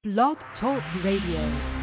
Blog Talk Radio.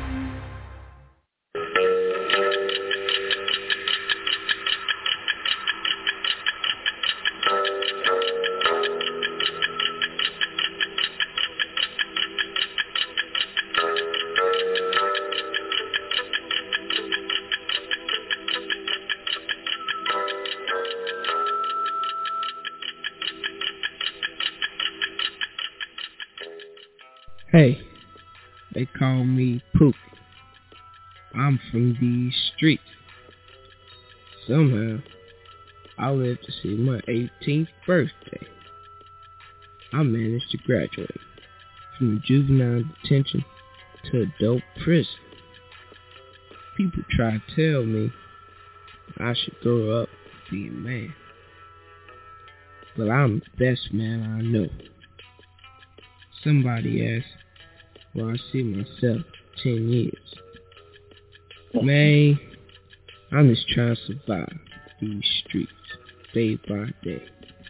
Hey, they call me Pook. I'm from these streets. Somehow, I lived to see my 18th birthday. I managed to graduate from juvenile detention to adult prison. People try to tell me I should grow up and be a man. But I'm the best man I know. Somebody asked where I see myself 10 years. Man, I'm just trying to survive these streets day by day.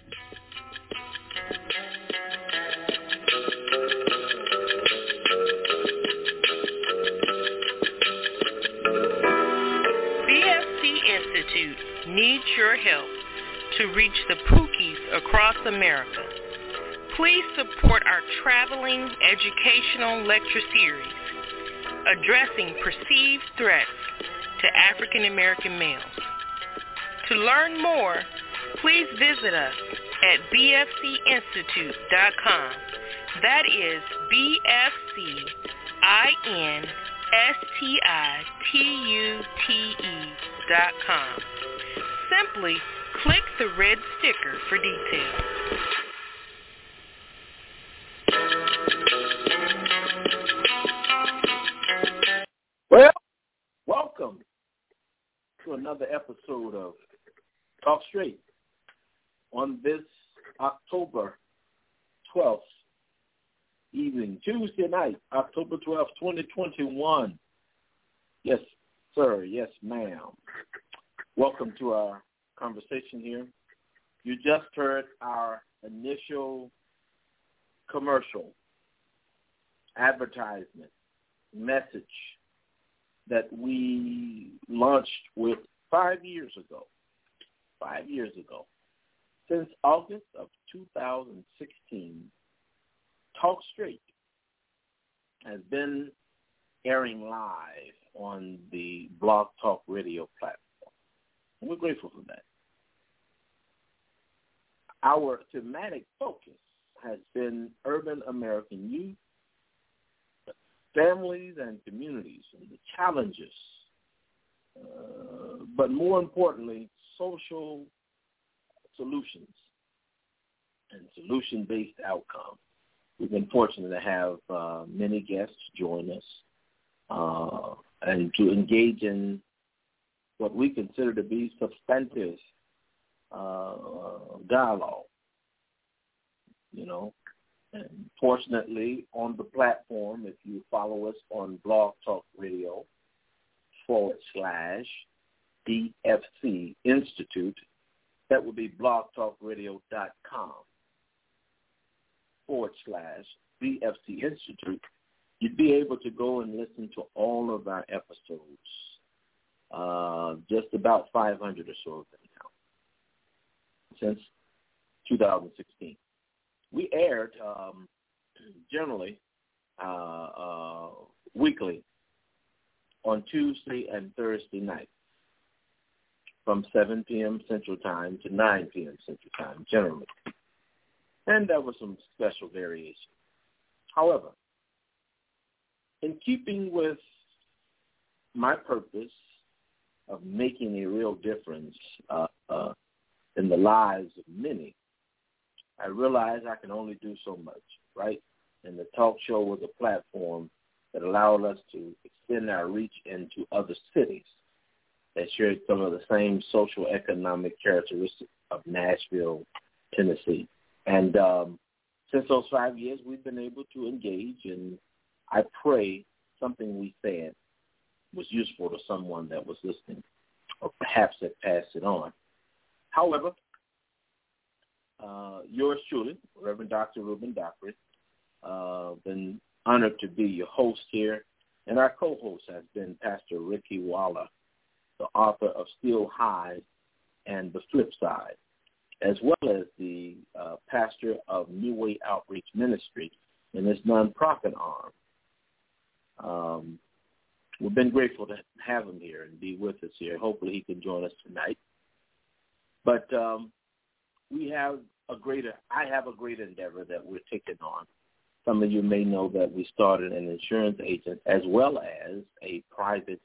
BFC Institute needs your help to reach the Pookies across America. Please support our traveling educational lecture series addressing perceived threats to African American males. To learn more, please visit us at bfcinstitute.com. That is bfcinstitute.com. Simply click the red sticker for details. Well, welcome to another episode of Talk Straight on this October 12th evening, Tuesday night, October 12th, 2021. Yes, sir. Yes, ma'am. Welcome to our conversation here. You just heard our initial commercial, advertisement, message that we launched with 5 years ago. 5 years ago. Since August of 2016, Talk Straight has been airing live on the Blog Talk Radio platform. And we're grateful for that. Our thematic focus has been urban American youth, families and communities, and the challenges, but more importantly, social solutions and solution-based outcomes. We've been fortunate to have many guests join us and to engage in what we consider to be substantive dialogue, you know. And fortunately, on the platform, if you follow us on Blog Talk Radio /BFC Institute, that would be blogtalkradio.com /BFC Institute, you'd be able to go and listen to all of our episodes, just about 500 or so of them now, since 2016. We aired generally weekly on Tuesday and Thursday night from 7 p.m. Central Time to 9 p.m. Central Time, generally. And there was some special variation. However, in keeping with my purpose of making a real difference in the lives of many, I realized I can only do so much, right? And the talk show was a platform that allowed us to extend our reach into other cities that shared some of the same social economic characteristics of Nashville, Tennessee. And since those 5 years, we've been able to engage, and I pray something we said was useful to someone that was listening, or perhaps that passed it on. However, yours truly, Reverend Dr. Ruben Dockery, been honored to be your host here. And our co-host has been Pastor Ricky Waller, the author of Still High and The Flip Side, as well as the pastor of New Way Outreach Ministry in its nonprofit arm. We've been grateful to have him here and be with us here. Hopefully he can join us tonight. But I have a great endeavor that we're taking on. Some of you may know that we started an insurance agent as well as a private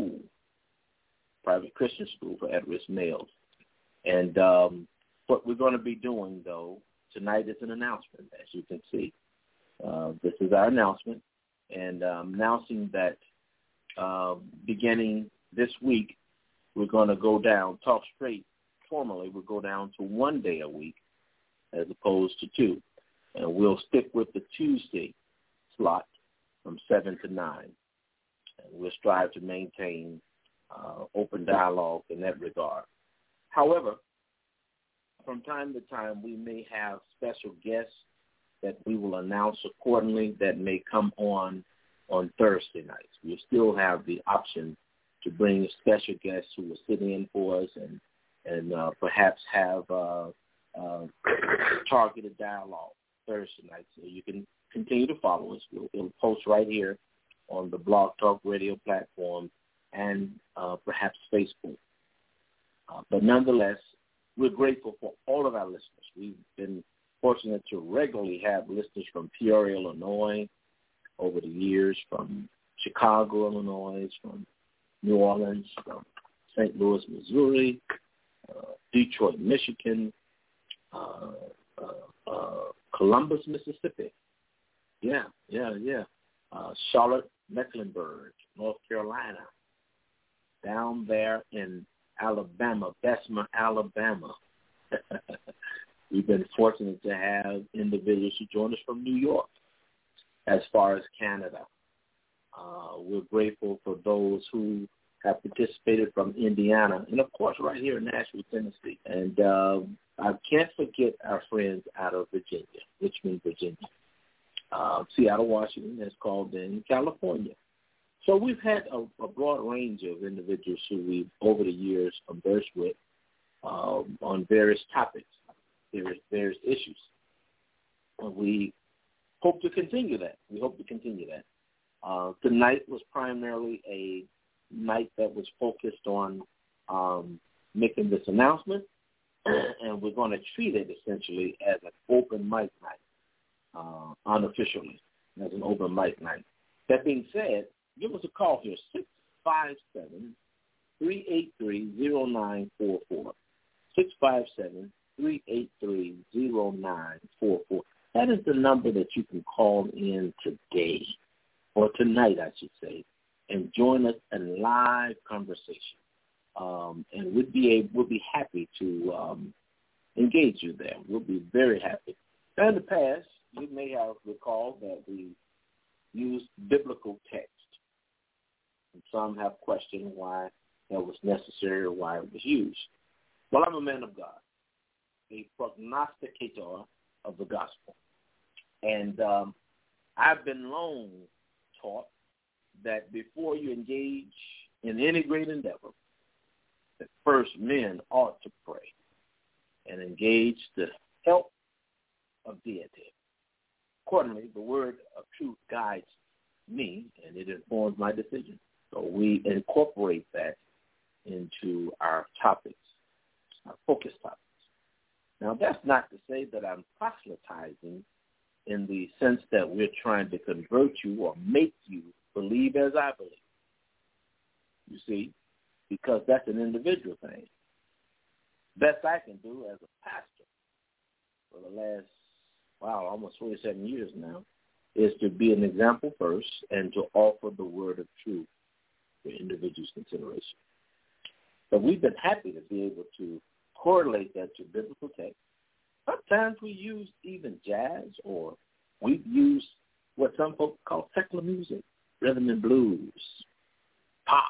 Christian school for at-risk males. And what we're going to be doing, though, tonight is an announcement, as you can see. This is our announcement, and announcing that beginning this week, we're going to go down, talk straight, formally, we'll go down to 1 day a week as opposed to 2. And we'll stick with the Tuesday slot from 7 to 9. And we'll strive to maintain open dialogue in that regard. However, from time to time, we may have special guests that we will announce accordingly that may come on Thursday nights. We'll still have the option to bring special guests who will sit in for us and perhaps have targeted dialogue Thursday night. So you can continue to follow us. We'll post right here on the Blog Talk Radio platform and perhaps Facebook. But nonetheless, we're grateful for all of our listeners. We've been fortunate to regularly have listeners from Peoria, Illinois, over the years, from Chicago, Illinois, from New Orleans, from St. Louis, Missouri, Detroit, Michigan, Columbus, Mississippi. Yeah. Charlotte, Mecklenburg, North Carolina. Down there in Alabama, Bessemer, Alabama. We've been fortunate to have individuals who join us from New York. As far as Canada, we're grateful for those who have participated from Indiana, and of course right here in Nashville, Tennessee. And I can't forget our friends out of Virginia, Richmond, Virginia. Seattle, Washington has called in, California. So we've had a broad range of individuals who we've, over the years, conversed with on various topics, various issues. And we hope to continue that. Tonight was primarily a night that was focused on making this announcement, and we're going to treat it essentially as an open mic night, unofficially, as an open mic night. That being said, give us a call here, 657-383-0944, 657-383-0944. That is the number that you can call in today, or tonight, I should say, and join us in live conversation. And we'll be happy to engage you there. We'll be very happy. Now, in the past, you may have recalled that we used biblical text. And some have questioned why that was necessary or why it was used. Well, I'm a man of God, a prognosticator of the gospel. And I've been long taught that before you engage in any great endeavor, that first men ought to pray and engage the help of deity. Accordingly, the word of truth guides me, and it informs my decision. So we incorporate that into our topics, our focus topics. Now, that's not to say that I'm proselytizing in the sense that we're trying to convert you or make you believe as I believe. You see, because that's an individual thing. Best I can do as a pastor for the last, almost 47 years now, is to be an example first and to offer the word of truth for individuals' consideration. But we've been happy to be able to correlate that to biblical text. Sometimes we use even jazz, or we've used what some folks call secular music, rhythm and blues, pop,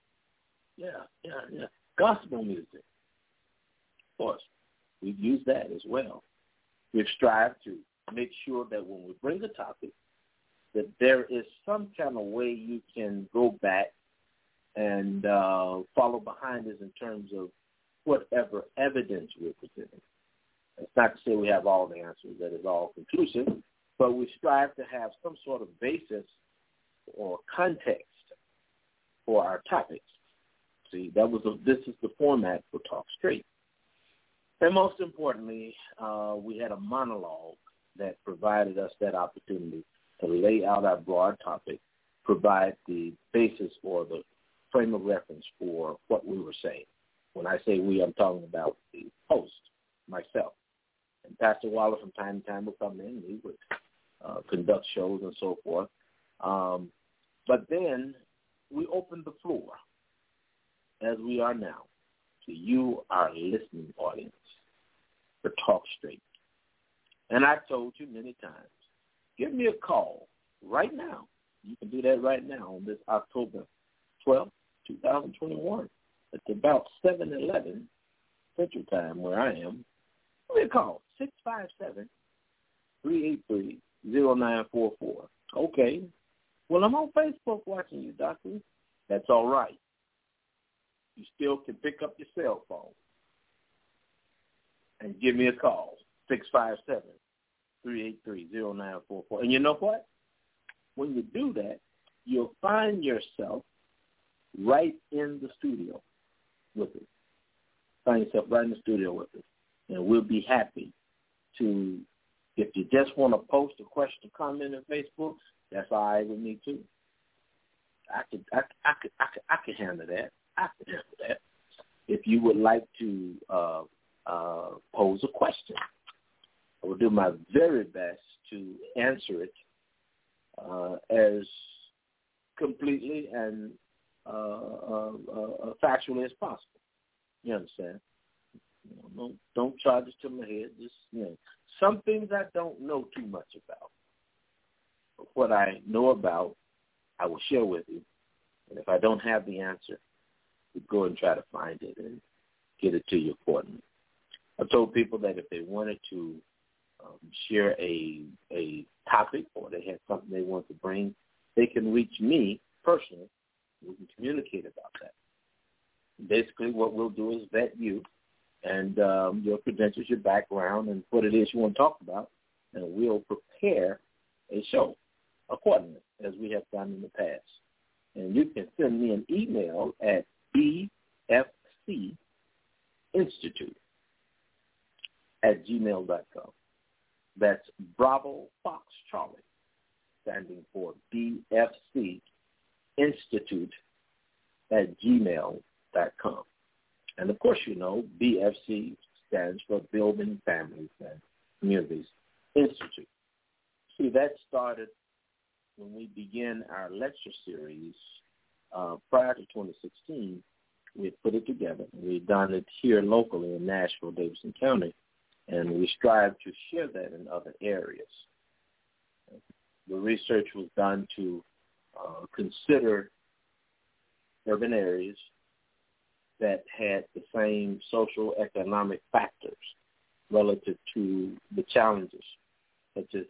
gospel music. Of course, we've used that as well. We've strived to make sure that when we bring a topic, that there is some kind of way you can go back and follow behind us in terms of whatever evidence we're presenting. It's not to say we have all the answers, that is all conclusive, but we strive to have some sort of basis or context for our topics. See, this is the format for Talk Straight. And most importantly, we had a monologue that provided us that opportunity to lay out our broad topic, provide the basis or the frame of reference for what we were saying. When I say we, I'm talking about the host, myself. And Pastor Waller from time to time would come in. He would conduct shows and so forth. But then we opened the floor, as we are now, to you, our listening audience, for Talk Straight. And I've told you many times, give me a call right now. You can do that right now on this October 12th, 2021. It's about 7:11 Central Time where I am. Give me a call, 657-383-0944. Okay. Well, I'm on Facebook watching you, Doctor. That's all right. You still can pick up your cell phone and give me a call, 657-383-0944. And you know what? When you do that, you'll find yourself right in the studio with us. Find yourself right in the studio with us. And we'll be happy to, if you just want to post a question or comment on Facebook, that's all right with me too. I could handle that. I could handle that. If you would like to pose a question, I will do my very best to answer it as completely and factually as possible. You understand? Don't charge it to my head. Just, some things I don't know too much about. But what I know about, I will share with you. And if I don't have the answer, we go and try to find it and get it to you accordingly. I told people that if they wanted to share a topic or they had something they want to bring, they can reach me personally. We can communicate about that. Basically, what we'll do is vet you and your credentials, your background, and what it is you want to talk about, and we'll prepare a show accordingly, as we have done in the past. And you can send me an email at bfcinstitute@gmail.com. That's Bravo Fox Charlie, standing for BFC Institute@gmail.com. And, of course, BFC stands for Building Families and Communities Institute. See, that started when we began our lecture series prior to 2016. We had put it together. We've done it here locally in Nashville, Davidson County, and we strive to share that in other areas. The research was done to consider urban areas that had the same social economic factors relative to the challenges, such as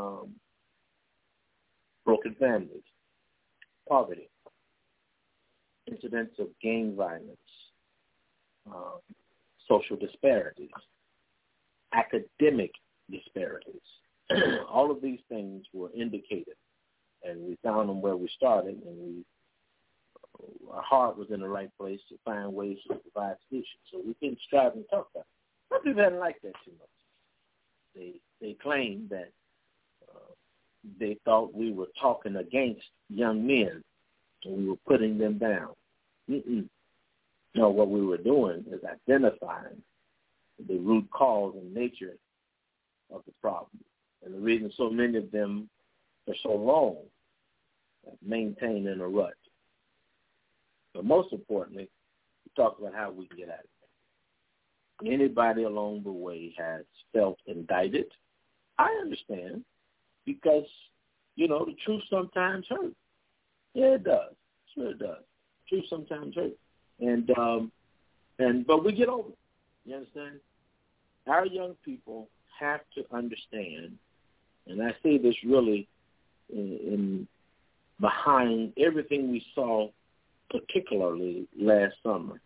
broken families, poverty, incidents of gang violence, social disparities, academic disparities. All of these things were indicated, and we found them where we started, and our heart was in the right place to find ways to provide solutions. So we didn't strive and talk about it. Some people didn't like that too much. They claimed that they thought we were talking against young men and we were putting them down. No, what we were doing is identifying the root cause and nature of the problem. And the reason so many of them for so long maintained in a rut. But most importantly, we talked about how we can get out of it. Anybody along the way has felt indicted. I understand, because, the truth sometimes hurts. Yeah, it does. Sure it does. Truth sometimes hurts. But we get over it. You understand? Our young people have to understand, and I say this really in behind everything we saw, particularly last summer.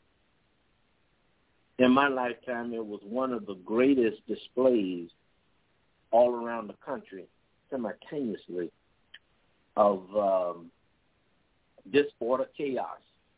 In my lifetime, it was one of the greatest displays all around the country simultaneously of disorder, chaos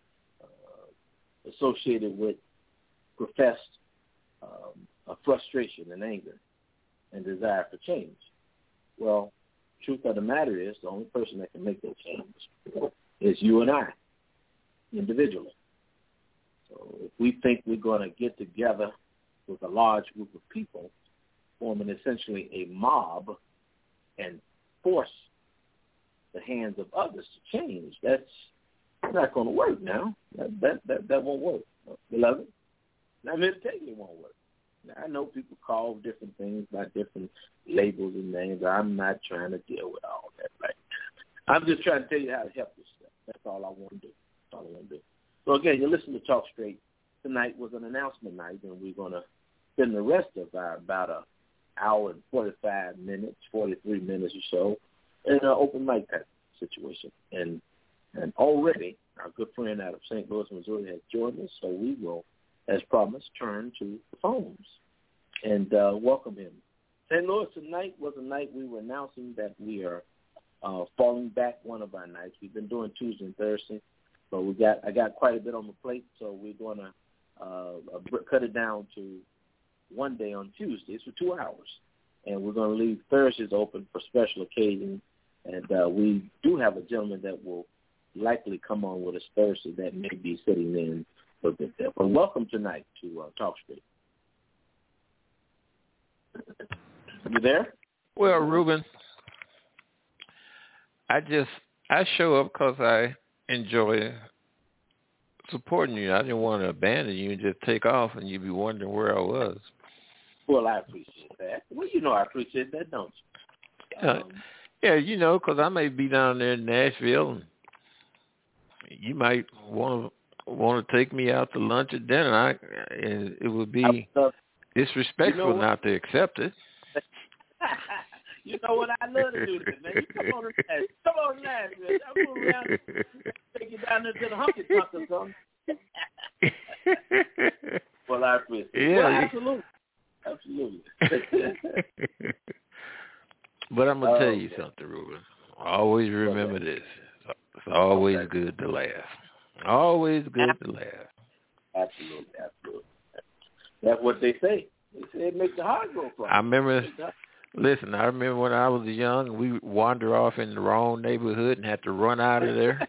associated with professed frustration and anger and desire for change. Well, truth of the matter is the only person that can make that change is you and I, individually. So if we think we're going to get together with a large group of people, forming essentially a mob and force the hands of others to change, that's not going to work now. That won't work, beloved. I'm here to tell you it won't work. Now, I know people call different things by different labels and names. I'm not trying to deal with all that right now. I'm just trying to tell you how to help yourself. That's all I want to do. That's all I want to do. So, again, you listen to Talk Straight. Tonight was an announcement night, and we're going to spend the rest of our about an hour and 45 minutes, 43 minutes or so, in an open mic type situation. And already our good friend out of St. Louis, Missouri has joined us, so we will, as promised, turn to the phones and welcome him. St. Louis tonight was a night we were announcing that we are falling back one of our nights. We've been doing Tuesday and Thursday, but I got quite a bit on the plate, so we're going to cut it down to one day on Tuesdays for 2 hours. And we're going to leave Thursdays open for special occasions. And we do have a gentleman that will likely come on with us Thursday that may be sitting in for a bit there. But welcome tonight to Talk Straight. You there? Well, Ruben, I show up because I enjoy supporting you. I didn't want to abandon you and just take off and you'd be wondering where I was. Well, I appreciate that. Well, you know I appreciate that, don't you? Yeah, you know, because I may be down there in Nashville and you might want to take me out to lunch or dinner, and it would be disrespectful not to accept it. You know what I love to do, man. You come on Nashville. I'm going around, take you down there to the Humpty Tonk or something. Well, I appreciate it. Yeah, well, absolutely. But I'm going to tell you something, Ruben. Always remember this. It's always good to laugh. Always good to laugh. Absolutely. That's what they say. They say it makes the heart go from. I remember when I was young, we wander off in the wrong neighborhood and had to run out of there.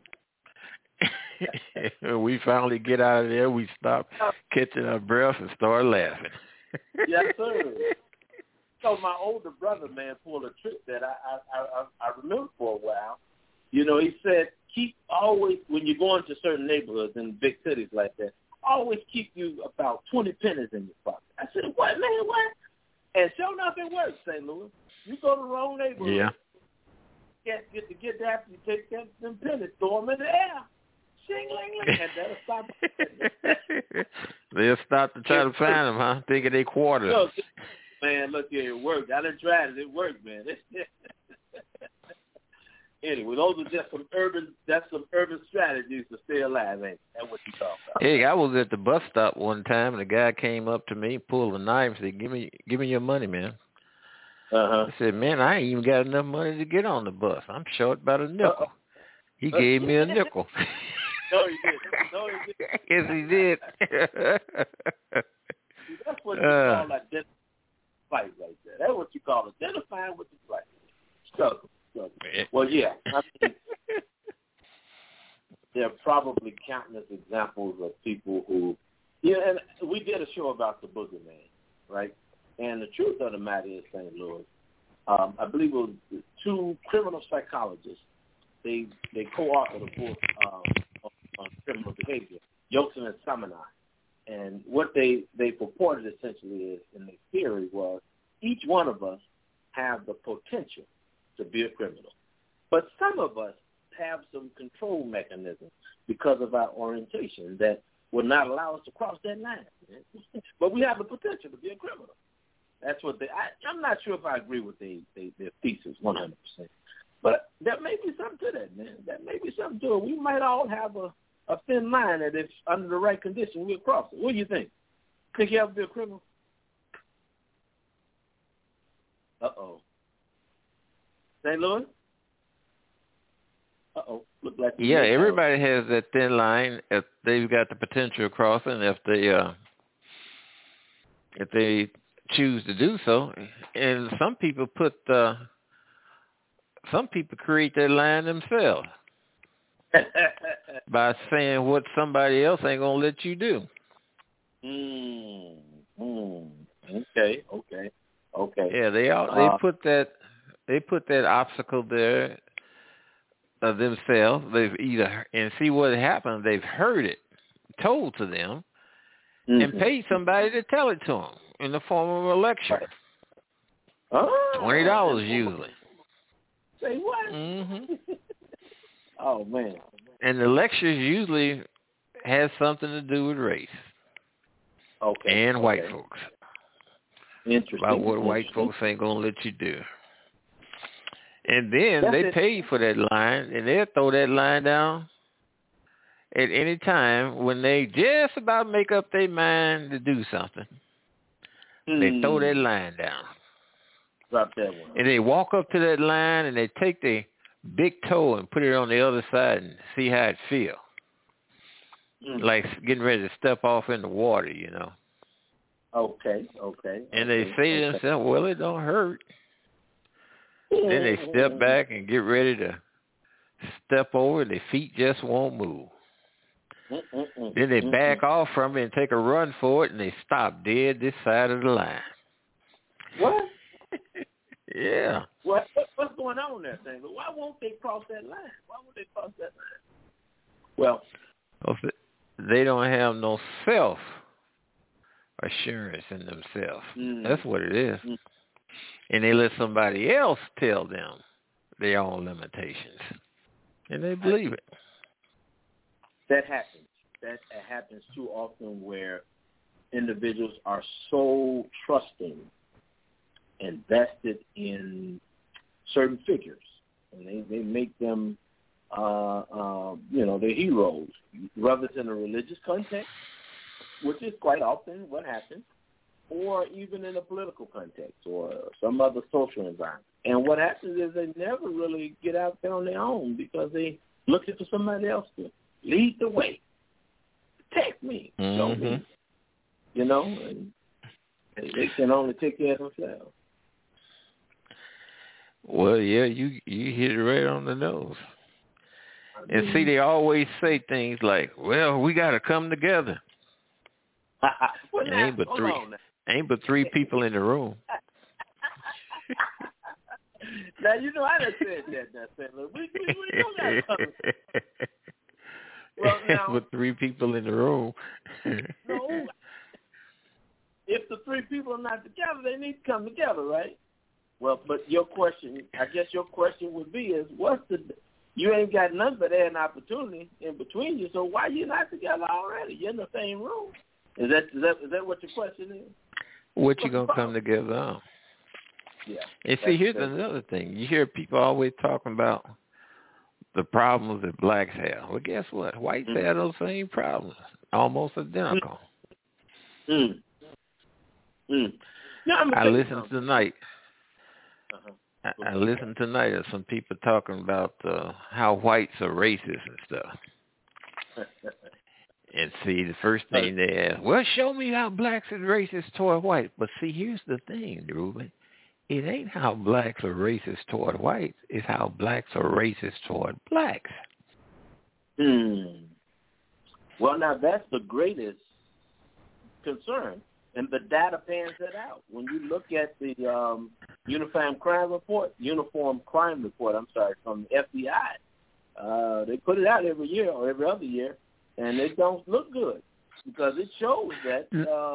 When we finally get out of there, we stop catching our breath and start laughing. Yes, sir. So my older brother, man, pulled a trick that I remember for a while. You know, he said, always, when you go into certain neighborhoods in big cities like that, always keep you about 20 pennies in your pocket. I said, what, man, what? And sure enough, it works, St. Louis. You go to the wrong neighborhood. Yeah. Get there after you take them pennies, throw them in the air. Shing-ling-ling, and that'll stop. They'll stop to try to find them, huh? Thinking they quarters. Man, look here, it worked. I done tried it. It worked, man. Anyway, those are just some urban strategies to stay alive, ain't that what you talking about? Hey, I was at the bus stop one time, and a guy came up to me, pulled a knife, and said, give me your money, man. I said, man, I ain't even got enough money to get on the bus. I'm short about a nickel. He gave me a nickel. No, he didn't. Yes, he did. That's what you call identifying fight right there. That's what you call identifying with the fight. Struggle. Well, yeah. I mean, there are probably countless examples of people who, and we did a show about the boogeyman, right? And the truth of the matter is, St. Louis, I believe it was two criminal psychologists. They co-authored a book on criminal behavior, Yosin and Samani. And what they purported essentially is, in their theory was, each one of us have the potential to be a criminal. But some of us have some control mechanisms because of our orientation that would not allow us to cross that line. But we have the potential to be a criminal. That's what I'm not sure if I agree with their thesis 100%. But there may be something to that, man. There may be something to it. We might all have a thin line that if under the right condition, we'll cross it. What do you think? Think you ever be a criminal? Uh-oh. St. Louis? Uh-oh. Look like everybody has that thin line if they've got the potential of crossing, if they choose to do so. And some people create that line themselves by saying what somebody else ain't gonna let you do. Okay. Yeah, they put that obstacle there themselves. They've and see what happens. They've heard it told to them and paid somebody to tell it to them in the form of a lecture. $20 usually. Say what? Oh man! And the lectures usually has something to do with race. Okay. And white folks. Interesting. About what white folks ain't gonna let you do. And then they pay for that line, and they'll throw that line down at any time when they just about make up their mind to do something. They throw that line down. Drop that one. And they walk up to that line, and they take their big toe and put it on the other side and see how it feels. Like getting ready to step off in the water, you know. Okay. And they say to themselves, well, it don't hurt. Then they step back and get ready to step over. Their feet just won't move. Then they back off from it and take a run for it, and they stop dead this side of the line. What? Yeah. What's going on there, thing? Why won't they cross that line? Why won't they cross that line? Well, they don't have no self-assurance in themselves. That's what it is. And they let somebody else tell them their own limitations. And they believe it. That happens. That happens too often where individuals are so trusting and vested in certain figures. And they make them, their heroes, whether it's in a religious context, which is quite often what happens, or even in a political context or some other social environment. And what happens is they never really get out there on their own because they looking for somebody else to lead the way, protect me, show me, and they can only take care of themselves. Well, yeah, you hit it right on the nose. And see, they always say things like, well, we got to come together. Well, ain't but three people in the room. Now, you know, I done said that, Look, we don't got to come. Well, now, with three people in the room. No. If the three people are not together, they need to come together, right? Well, but I guess your question would be is, you ain't got nothing but an opportunity in between you, so why you not together already? You're in the same room. Is that what your question is? What you going to come together on? Yeah. And see, here's another thing. You hear people always talking about the problems that blacks have. Well, guess what? Whites have those same problems, almost identical. I listened tonight. I listened tonight to some people talking about how whites are racist and stuff. And see, the first thing they ask, well, show me how blacks are racist toward whites. But see, here's the thing, Ruben. It ain't how blacks are racist toward whites. It's how blacks are racist toward blacks. Well, now that's the greatest concern. And the data pans that out. When you look at the Uniform Crime Report, from the FBI, they put it out every year or every other year, and it don't look good because it shows that,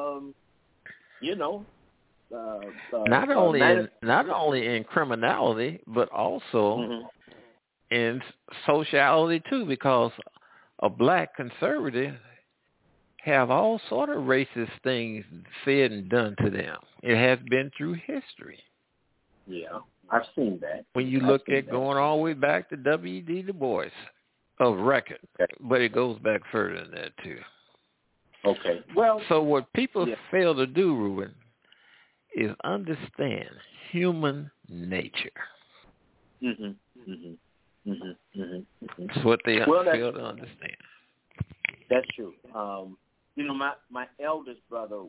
not only in criminality, but also in sociality too, because a black conservative have all sort of racist things said and done to them. It has been through history. Yeah. I've seen that. When you look at going all the way back to W.E.B. Du Bois of record, but it goes back further than that too. Okay. Well, so what people fail to do, Ruben, is understand human nature. That's what they fail to understand. That's true. You know, my eldest brother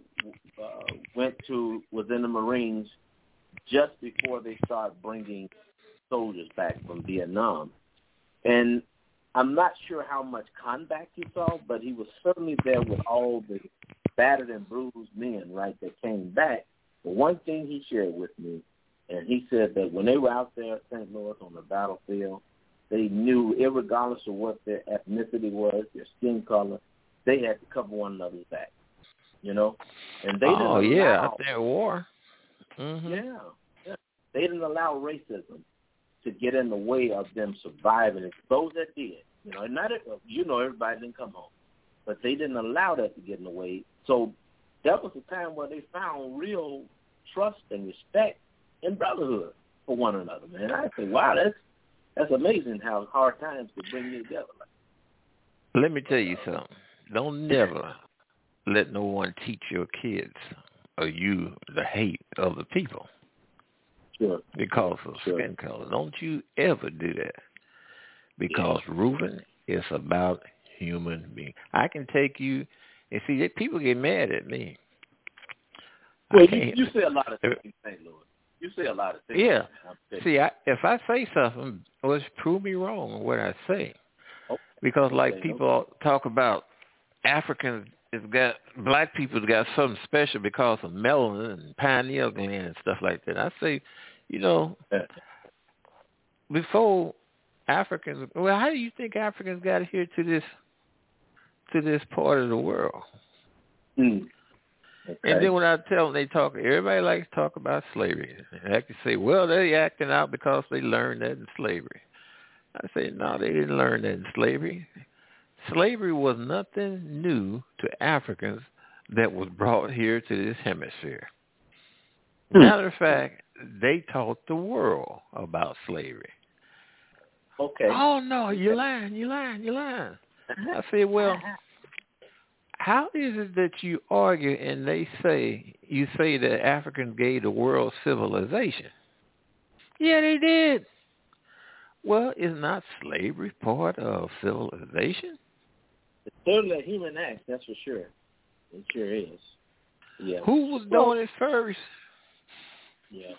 was in the Marines just before they started bringing soldiers back from Vietnam. And I'm not sure how much combat he saw, but he was certainly there with all the battered and bruised men, right, that came back. But one thing he shared with me, and he said that when they were out there at St. Louis on the battlefield, they knew, irregardless of what their ethnicity was, their skin color, they had to cover one another's back, you know? And they didn't allow, out there at war. Yeah. They didn't allow racism to get in the way of them surviving. It's those that did, you know, and everybody didn't come home, but they didn't allow that to get in the way. So that was a time where they found real trust and respect and brotherhood for one another, man. I say, wow, that's amazing how hard times could bring you together. Let me tell you something. Don't never let no one teach your kids or you the hate of the people. Sure. Because of skin color. Don't you ever do that. Because Reuben is about human beings. I can take you, and see, people get mad at me. Well, you say a lot of things in St. Louis. You say a lot of things. Yeah. See, if I say something, let's prove me wrong on what I say. Because people talk about Africans, black people's got something special because of melanin and pineal gland and stuff like that. I say, before Africans, how do you think Africans got here to this part of the world? Okay. And then when I tell them, everybody likes to talk about slavery. And I can say, well, they acting out because they learned that in slavery. I say, no, they didn't learn that in slavery. Slavery was nothing new to Africans that was brought here to this hemisphere. Matter of fact, they taught the world about slavery. Okay. Oh, no, you're lying. I say, well, how is it that you argue and you say that Africans gave the world civilization? Yeah, they did. Well, is not slavery part of civilization? It's certainly a human act, that's for sure. It sure is. Yeah. Who was doing it first? Yeah.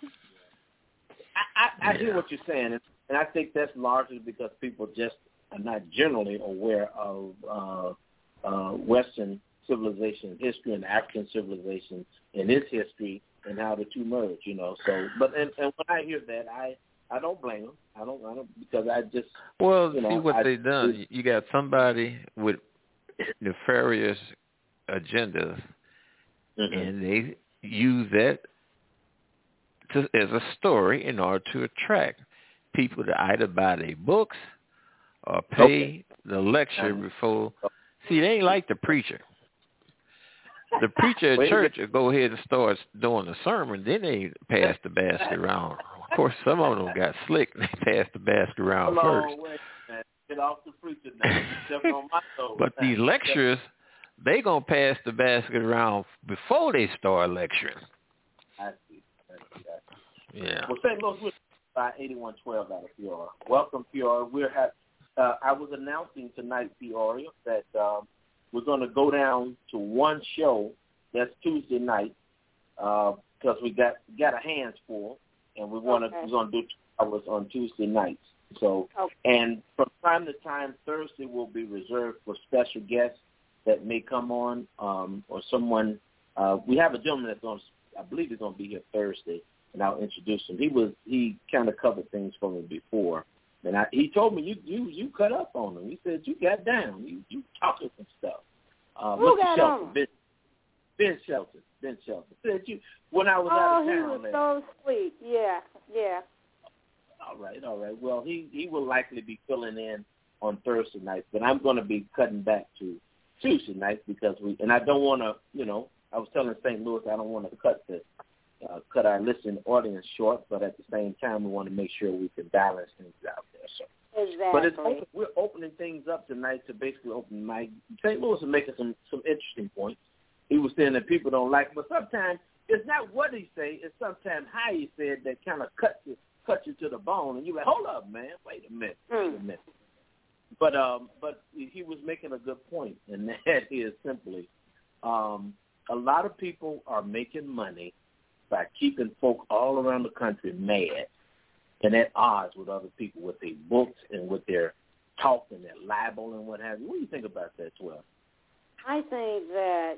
I hear what you're saying, and I think that's largely because people just are not generally aware of Western civilization history and African civilization and its history and how the two merge, you know. So, but and when I hear that, I don't blame them. I don't because I just see what they've done. You got somebody with nefarious agendas, and they use that as a story in order to attract people to either buy their books or pay the lecture before. See, they ain't like the preacher. The preacher at church will go ahead and start doing the sermon, then they pass the basket around. Of course, some of them got slick and they passed the basket around first. Get off the preacher now. You're on my toes. But these lecturers, they going to pass the basket around before they start lecturing. I see. Yeah. Well, St. Louis, we're by 8112 out of Peoria. Welcome, Peoria. I was announcing tonight, Peoria, that we're going to go down to one show. That's Tuesday night because we got a hands full, and we're going to do 2 hours on Tuesday nights. So, and from time to time, Thursday will be reserved for special guests that may come on or someone. We have a gentleman I believe he's going to be here Thursday, and I'll introduce him. He kind of covered things for me before. And he told me you cut up on him. He said you got down. You talking some stuff. Who got on? Ben Shelton. Said you when I was out of town. Oh, he was so sweet. Yeah. All right. Well, he will likely be filling in on Thursday nights, but I'm going to be cutting back to Tuesday nights because and I don't want to. I was telling St. Louis I don't want to cut the cut our listening audience short, but at the same time, we want to make sure we can balance things out there. So. Exactly. But we're opening things up tonight to basically open mic. St. Louis is making some interesting points. He was saying that people don't like it, but sometimes it's not what he say, it's sometimes how he said that kind of cuts you to the bone, and you're like, hold up, man, wait a minute. But he was making a good point, and that is simply a lot of people are making money by keeping folk all around the country mad and at odds with other people with their books and with their talk and their libel and what have you. What do you think about that, 12? I think that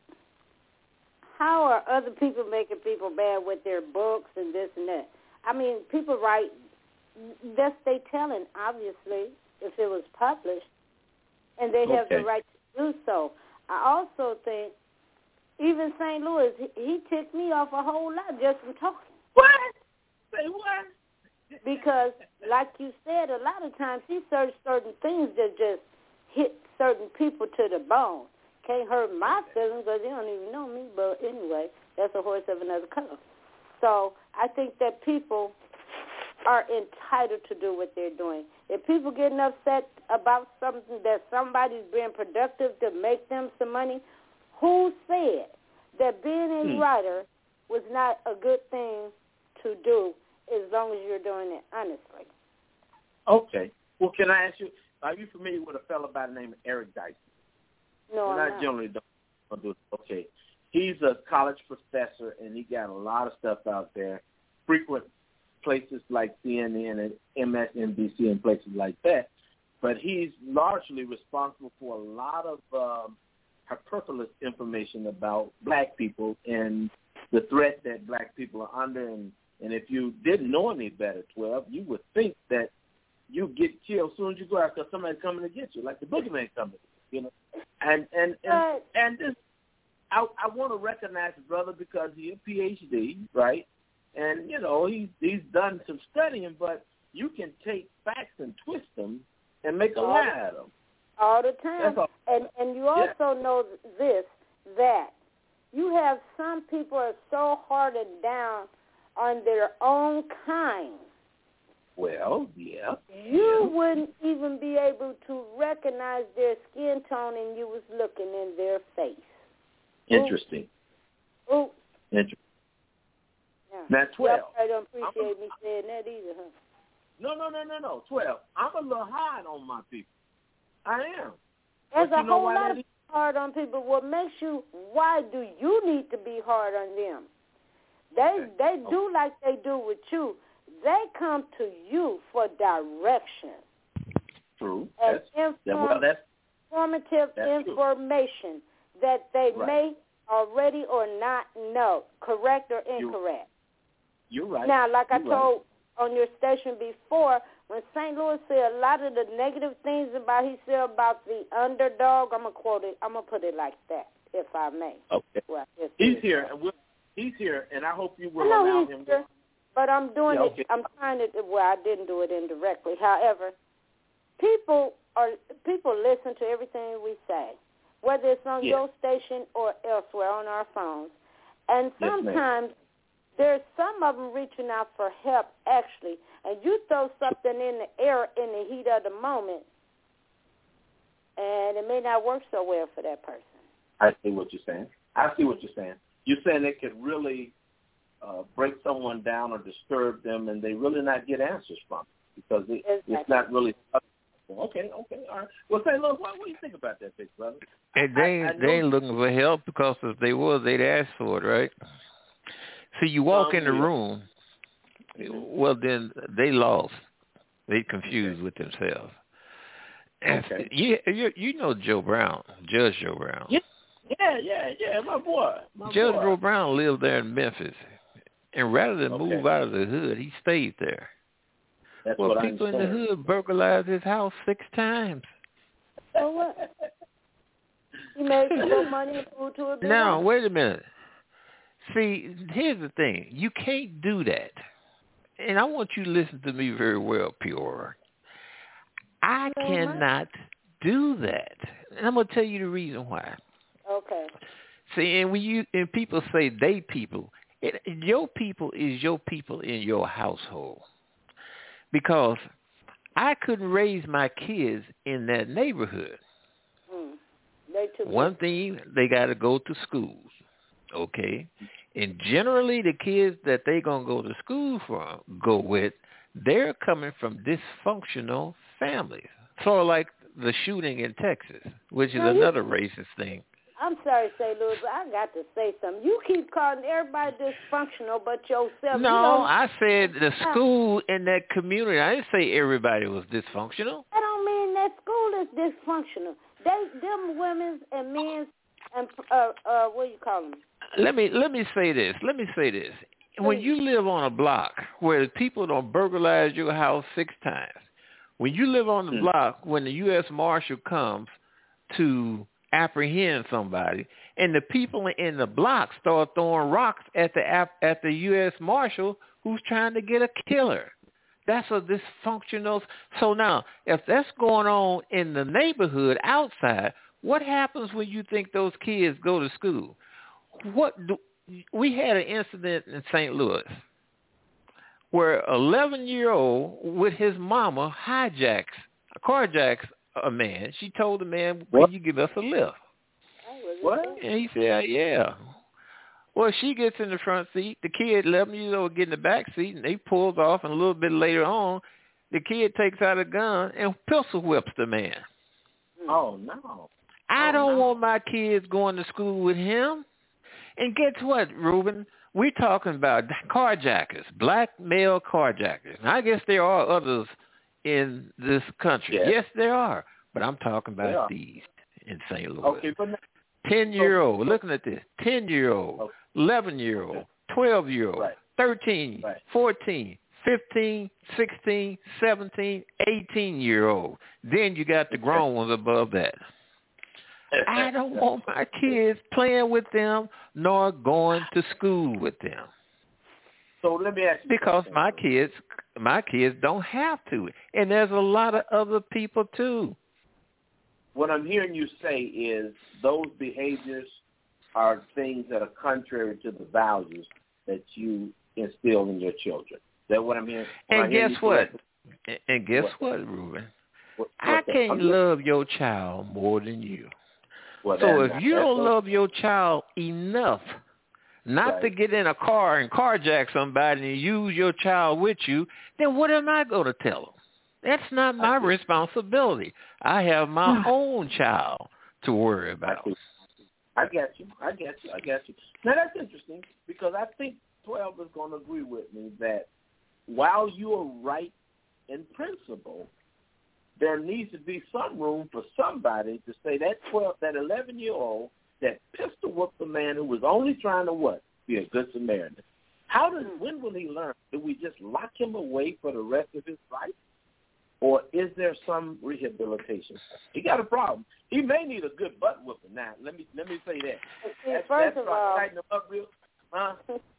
how are other people making people mad with their books and this and that? I mean, people write, that's they telling, obviously, if it was published, and they have the right to do so. I also think even St. Louis, he ticked me off a whole lot just from talking. What? Say what? Because, like you said, a lot of times he says certain things that just hit certain people to the bone. Can't hurt my feelings because they don't even know me, but anyway, that's a horse of another color. So I think that people are entitled to do what they're doing. If people getting upset about something that somebody's being productive to make them some money, who said that being a writer was not a good thing to do as long as you're doing it honestly? Okay. Well, can I ask you, are you familiar with a fellow by the name of Eric Dyson? No, I'm not. I generally don't do it. Okay. He's a college professor, and he got a lot of stuff out there, frequent places like CNN and MSNBC and places like that. But he's largely responsible for a lot of hyperbolous information about black people and the threat that black people are under. And if you didn't know any better, 12, you would think that you get killed as soon as you go out because somebody's coming to get you, like the boogeyman coming, you know. And this, I want to recognize the brother because he's a PhD, right? And, you know, he's done some studying, but you can take facts and twist them and make a lie out of them. All the time. And you also know this, that you have some people are so hardened down on their own kind. Well, yeah. You wouldn't even be able to recognize their skin tone and you was looking in their face. Interesting. Ooh. Interesting. Yeah. Now, 12. I don't appreciate me saying that either, huh? No. 12. I'm a little hard on my people. I am. There's a whole lot of hard on people. What makes you, why do you need to be hard on them? They do like they do with you. They come to you for direction. True. And that's informative information that they may already or not know, correct or incorrect. You're right. Now, like I told on your station before, when St. Louis said a lot of the negative things he said about the underdog, I'm going to quote it, I'm going to put it like that, if I may. Okay. Well, he's here, and I hope you will allow him to. But I'm doing it, I'm trying to, I didn't do it indirectly. However, people listen to everything we say, whether it's on your station or elsewhere on our phones. And sometimes there's some of them reaching out for help, actually, and you throw something in the air in the heat of the moment, and it may not work so well for that person. I see what you're saying. You're saying it could really break someone down or disturb them, and they really not get answers from it because it's not really. Okay, all right. Well, St. Louis, what do you think about that, big brother? And they ain't looking for help because if they was, they'd ask for it, right? So you walk in the room, well, then they lost. They confused with themselves. Okay. You know Joe Brown, Judge Joe Brown. Yeah, my boy. Judge Joe Brown lived there in Memphis. And rather than move out of the hood, he stayed there. That's well, people in the hood burglarized his house 6 times. So what? He made more money and moved to a big Now, house. wait a minute. See, here's the thing. You can't do that. And I want you to listen to me very well, Peoria. I cannot do that. And I'm going to tell you the reason why. Okay. See, and when people say they people, Your people is your people in your household. Because I couldn't raise my kids in that neighborhood. One thing, they got to go to schools, okay? And generally the kids that they going to go to school go with, they're coming from dysfunctional families. Sort of like the shooting in Texas, which is another racist thing. I'm sorry to say, Louis, but I got to say something. You keep calling everybody dysfunctional but yourself. No, I said the school in that community. I didn't say everybody was dysfunctional. I don't mean that school is dysfunctional. Them women and men and what do you call them? Let me say this. When you live on a block where people don't burglarize your house 6 times, when you live on the block when the U.S. Marshal comes to apprehend somebody, and the people in the block start throwing rocks at the U.S. Marshal who's trying to get a killer. That's a dysfunctional. So now, if that's going on in the neighborhood outside, what happens when you think those kids go to school? We had an incident in St. Louis where an 11-year-old with his mama carjacks a man. She told the man, "Will you give us a lift?" What? And he said, "Yeah." Well, she gets in the front seat. The kid, 11 years old, get in the back seat, and they pulls off. And a little bit later on, the kid takes out a gun and pistol whips the man. Oh, no. I don't want my kids going to school with him. And guess what, Ruben? We're talking about carjackers, black male carjackers. And I guess there are others in this country. Yes, there are. But I'm talking about these in St. Louis. Okay, but 10-year-old, looking at this, 10-year-old, 11-year-old, 12-year-old, 13, 14, 15, 16, 17, 18-year-old. Then you got the grown ones above that. I don't want my kids playing with them nor going to school with them. So let me ask you because my kids don't have to. And there's a lot of other people too. What I'm hearing you say is those behaviors are things that are contrary to the values that you instill in your children. Is that what I'm hearing? And guess what? And guess what, Ruben? I can't love your child more than you. Well, so if you don't love your child enough not to get in a car and carjack somebody and use your child with you, then what am I going to tell them? That's not my responsibility. I have my own child to worry about. I get you. Now, that's interesting because I think 12 is going to agree with me that while you are right in principle, there needs to be some room for somebody to say that 11-year-old that pistol whipped the man who was only trying to be a good Samaritan. When will he learn? Do we just lock him away for the rest of his life? Or is there some rehabilitation? He got a problem. He may need a good butt whooping now. Let me say that. First of all, tighten him up real. Huh?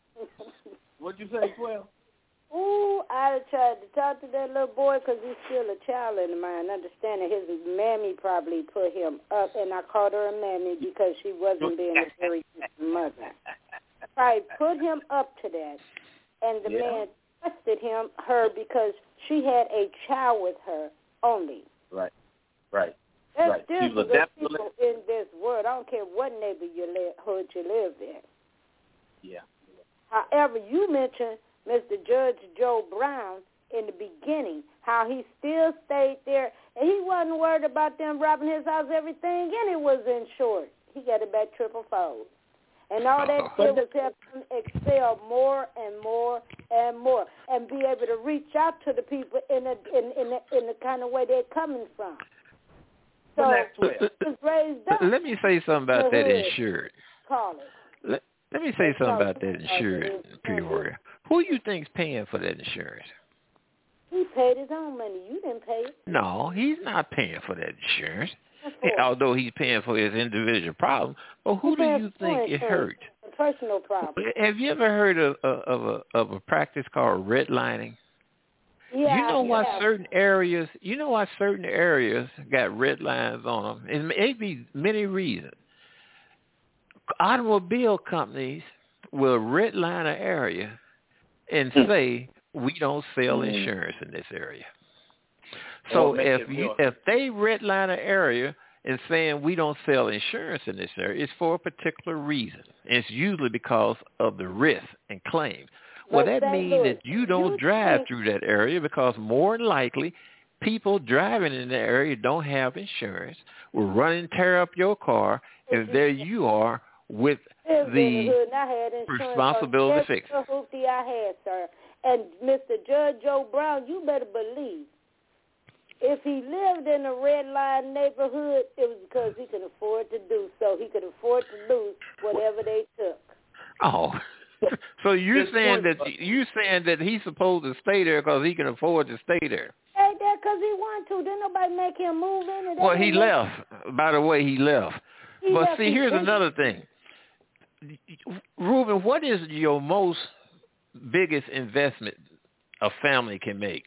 What'd you say, 12? Ooh, I tried to talk to that little boy because he's still a child in mind. Understanding his mammy probably put him up, and I called her a mammy because she wasn't being a very good mother. Probably put him up to that, and the man trusted her because she had a child with her only. Right. There's still good people in this world. I don't care what neighborhood you live in. Yeah. However, you mentioned Mr. Judge Joe Brown in the beginning, how he still stayed there, and he wasn't worried about them robbing his house, everything, and it was insured. He got it back triple-fold. And all that did was help him excel more and more and more and be able to reach out to the people in the kind of way they're coming from. So he was raised up. Let me say something about that insured. Call it. Let me say something about that insurance, Peoria. Who you think's paying for that insurance? He paid his own money. You didn't pay it. No, he's not paying for that insurance. Although he's paying for his individual problem. But who do you think it hurt? A personal problem. Have you ever heard of a practice called redlining? Yeah, you know why certain areas got red lines on them? It may be many reasons. Automobile companies will redline an area and say we don't sell insurance in this area. So if they redline an area and saying we don't sell insurance in this area, it's for a particular reason. And it's usually because of the risk and claim. Well, that means that you don't drive through that area because more than likely people driving in the area don't have insurance, will run and tear up your car, and there you are with the responsibility to fix it. I had, sir. And Mr. Judge Joe Brown, you better believe, if he lived in a red line neighborhood, it was because he could afford to do so. He could afford to lose whatever they took. Oh. So you're saying that he's supposed to stay there because he can afford to stay there? Stay there because he wanted to. Didn't nobody make him move in. Well, he left. By the way, he left. But see, here's another thing. Ruben, what is your most biggest investment a family can make?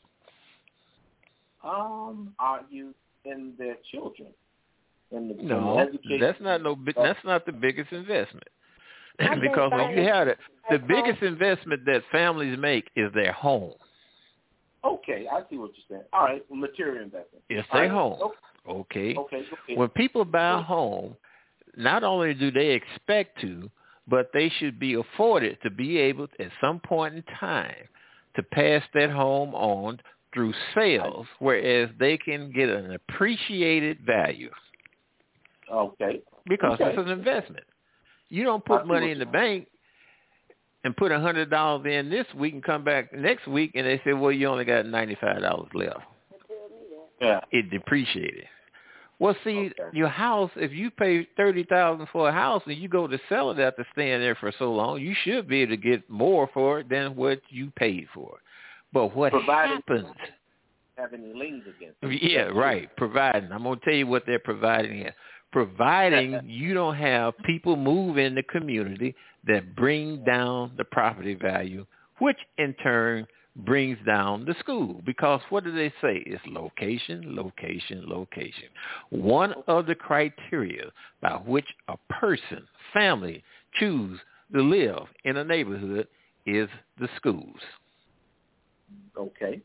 Are you in their children? No, that's not the biggest investment. Because when you have it, the biggest investment that families make is their home. Okay, I see what you're saying. All right, material investment. It's their home. Okay. When people buy a home, not only do they expect to, but they should be afforded to be able to, at some point in time, to pass that home on through sales, whereas they can get an appreciated value. Okay. Because it's an investment. You don't put money in the bank and put $100 in this week and come back next week and they say, well, you only got $95 left. Yeah. It depreciated. Well, see, your house, if you pay $30,000 for a house and you go to sell it after staying there for so long, you should be able to get more for it than what you paid for it. But what happens? Have any liens against it. Yeah, right. Providing. I'm going to tell you what they're providing here. Providing you don't have people move in the community that bring down the property value, which in turn brings down the school. Because what do they say? It's location, location, location. One of the criteria by which a person, family, choose to live in a neighborhood is the schools. Okay.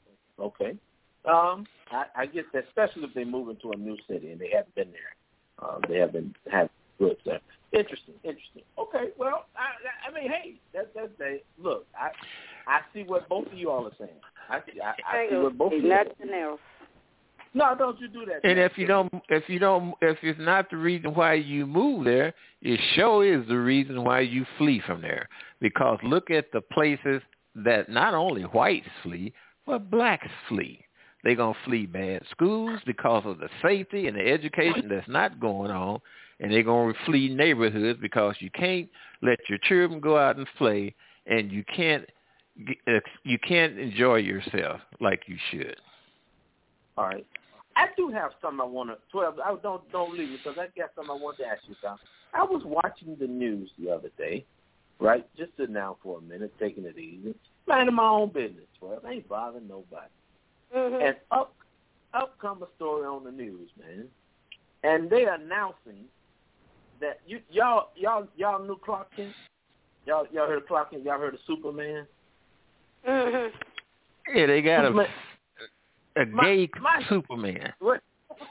I get that, especially if they move into a new city and they haven't been there. They haven't had good stuff. Interesting. Okay, well, I mean, hey, that's look. I see what both of you all are saying. I see what both of you. Nothing else. No, don't you do that. And if it's not the reason why you move there, it sure is the reason why you flee from there. Because look at the places that not only whites flee, but blacks flee. They're going to flee bad schools because of the safety and the education that's not going on. And they're going to flee neighborhoods because you can't let your children go out and play, and you can't enjoy yourself like you should. All right. I do have something I want to, 12, don't leave me because I got something I want to ask you about. I was watching the news the other day, right? Just sitting down for a minute, taking it easy, minding my own business, 12. I ain't bothering nobody. Mm-hmm. And up come a story on the news, man. And they announcing that y'all knew Clark Kent? Y'all heard of Clark Kent? Y'all heard of Superman? Mm-hmm. Yeah, they got a gay Superman. Wait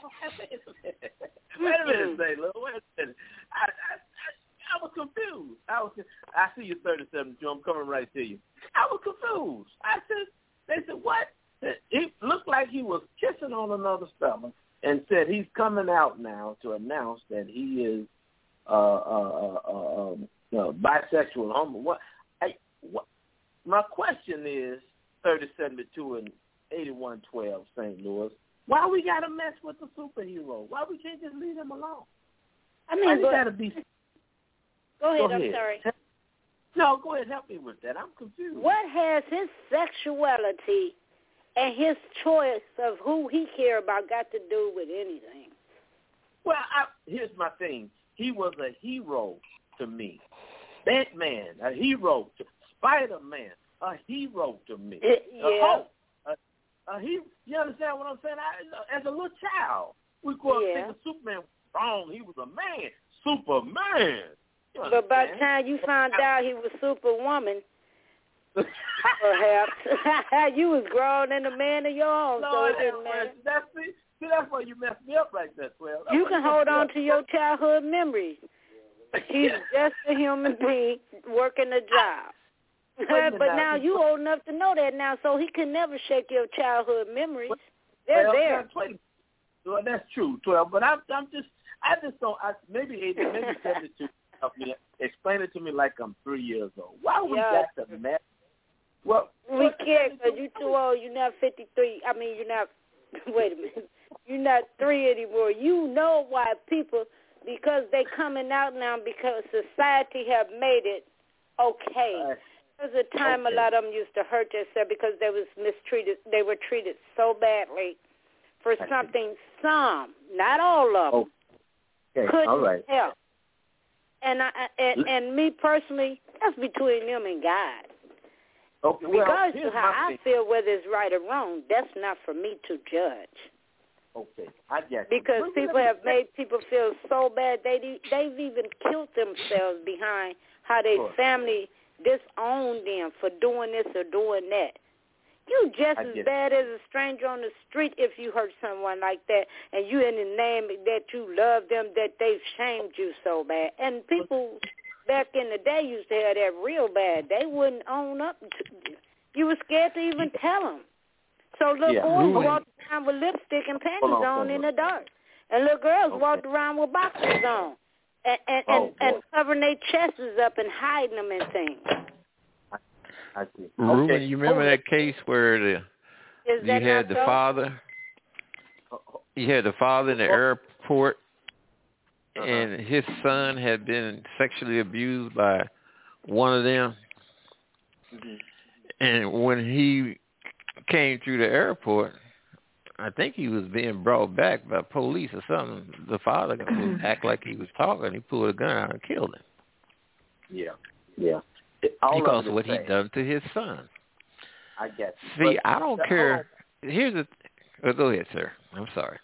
a minute, Zayla. Wait a minute. I was confused. I see you 37, Joe. I'm coming right to you. I was confused. They said, what? It looked like he was kissing on another fella and said he's coming out now to announce that he is bisexual, homo. What? My question is 3072 and 8112 St. Louis. Why we got to mess with the superhero? Why we can't just leave him alone? I mean, got to be. Go ahead. I'm sorry. No, go ahead. Help me with that. I'm confused. What has his sexuality and his choice of who he care about got to do with anything? Well, here's my thing. He was a hero to me. Batman, a hero. Spider-Man, a hero to me. Yeah. You understand what I'm saying? As a little child, we grew up thinking Superman was wrong. He was a man. Superman. But by the time you found out he was Superwoman, perhaps you was grown and a man of your own, so it didn't matter. That's why you messed me up like that, Well. You can hold on to your childhood memories. He's just a human being working a job. But now you old enough to know that now, so he can never shake your childhood memories. They're there. Well, that's true, 12. But I just don't. Maybe 72 help me explain it to me like I'm 3 years old. Why would that matter? Well, we can't because you're too old. You're not 53. I mean, you're not. Wait a minute. You're not 3 anymore. You know why people, because they coming out now because society have made it okay. There was a time a lot of them used to hurt themselves because they was mistreated. They were treated so badly for something some, not all of them, couldn't help. And me personally, that's between them and God. Okay, well, regardless of how I feel, whether it's right or wrong, that's not for me to judge. Okay, I get it. Because people have made people feel so bad, they've even killed themselves behind how their family disowned them for doing this or doing that. You just as bad as a stranger on the street if you hurt someone like that, and you in the name that you love them, that they've shamed you so bad. And people back in the day used to have that real bad. They wouldn't own up to you. You were scared to even tell them. So little boys walked around with lipstick and panties on in the dark, and little girls walked around with boxers on, and covering their chests up and hiding them and things. I see. Ruben, you remember that case where you had the father? You had the father in the airport, and his son had been sexually abused by one of them. Mm-hmm. And when he came through the airport, I think he was being brought back by police or something. The father would act like he was talking. He pulled a gun out and killed him. Yeah. Because of what he done to his son. I guess. See, I don't care. Here's the. Go ahead, sir. I'm sorry.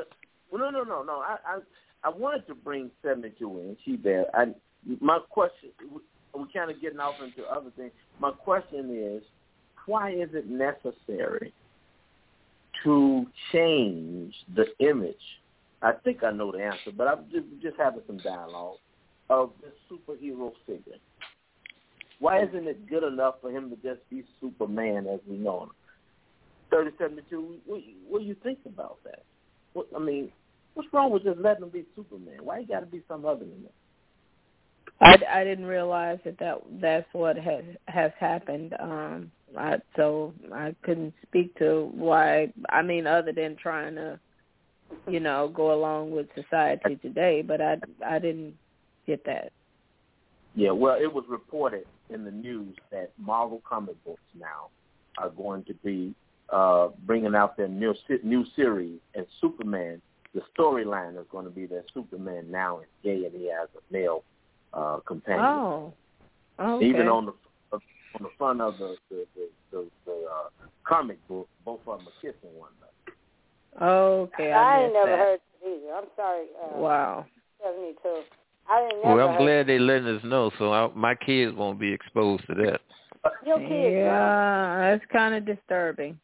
No. I wanted to bring 72 in. She there. My question. We're kind of getting off into other things. My question is, why is it necessary to change the image? I think I know the answer, but I'm just having some dialogue of this superhero figure. Why isn't it good enough for him to just be Superman as we know him? 3072, what do you think about that? What's wrong with just letting him be Superman? Why you got to be some other than that? I didn't realize that's what has happened. So I couldn't speak to why. I mean, other than trying to, go along with society today. But I didn't get that. Yeah, well, it was reported in the news that Marvel comic books now are going to be bringing out their new series, and Superman, the storyline is going to be that Superman now is gay and he has a male companion. Oh, okay. Even on the front of the comic book, both of them are kissing one another. Okay, I ain't never heard that either. I'm sorry. Wow. 72. I'm glad they letting us know, so my kids won't be exposed to that. Your kids, that's kind of disturbing.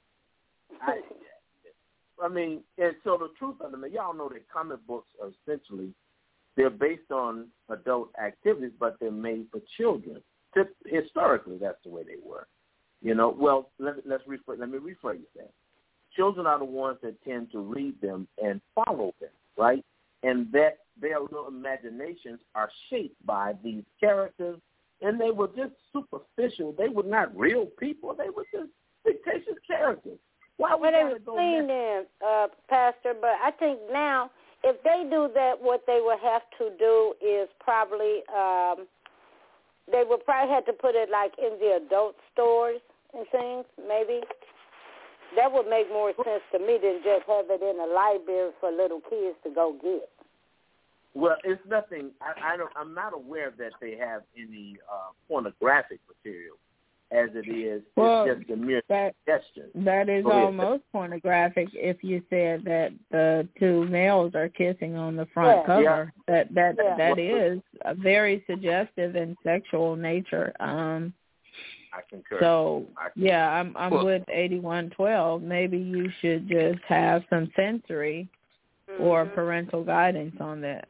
And so the truth of it, y'all know that comic books are essentially, they're based on adult activities, but they're made for children. Historically, that's the way they were. Well, let me rephrase that. Children are the ones that tend to read them and follow them, right? And that their little imaginations are shaped by these characters, and they were just superficial. They were not real people. They were just fictitious characters. Why would they were clean then, Pastor, but I think now if they do that, what they would have to do is probably they would probably have to put it like in the adult stores and things, maybe. That would make more sense to me than just have it in a library for little kids to go get. Well, it's nothing. I'm not aware that they have any pornographic material as it is. Well, it's just a mere suggestion. That is almost pornographic if you said that the two males are kissing on the front cover. Yeah. That is a very suggestive and sexual nature. I concur. So I'm with 8112. Maybe you should just have some sensory or parental guidance on that.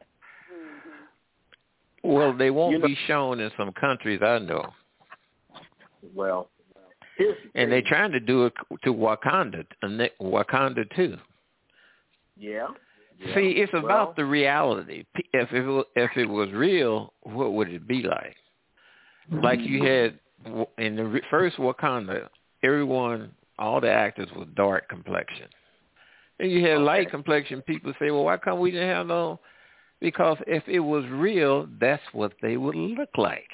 Well, they won't be shown in some countries I know. Well, and they're trying to do it to Wakanda too. Yeah. See, it's about the reality. If it was real, what would it be like? Like you had in the first Wakanda, all the actors were dark complexion. And you had light complexion people say, well, why come we didn't have no? Because if it was real, that's what they would look like.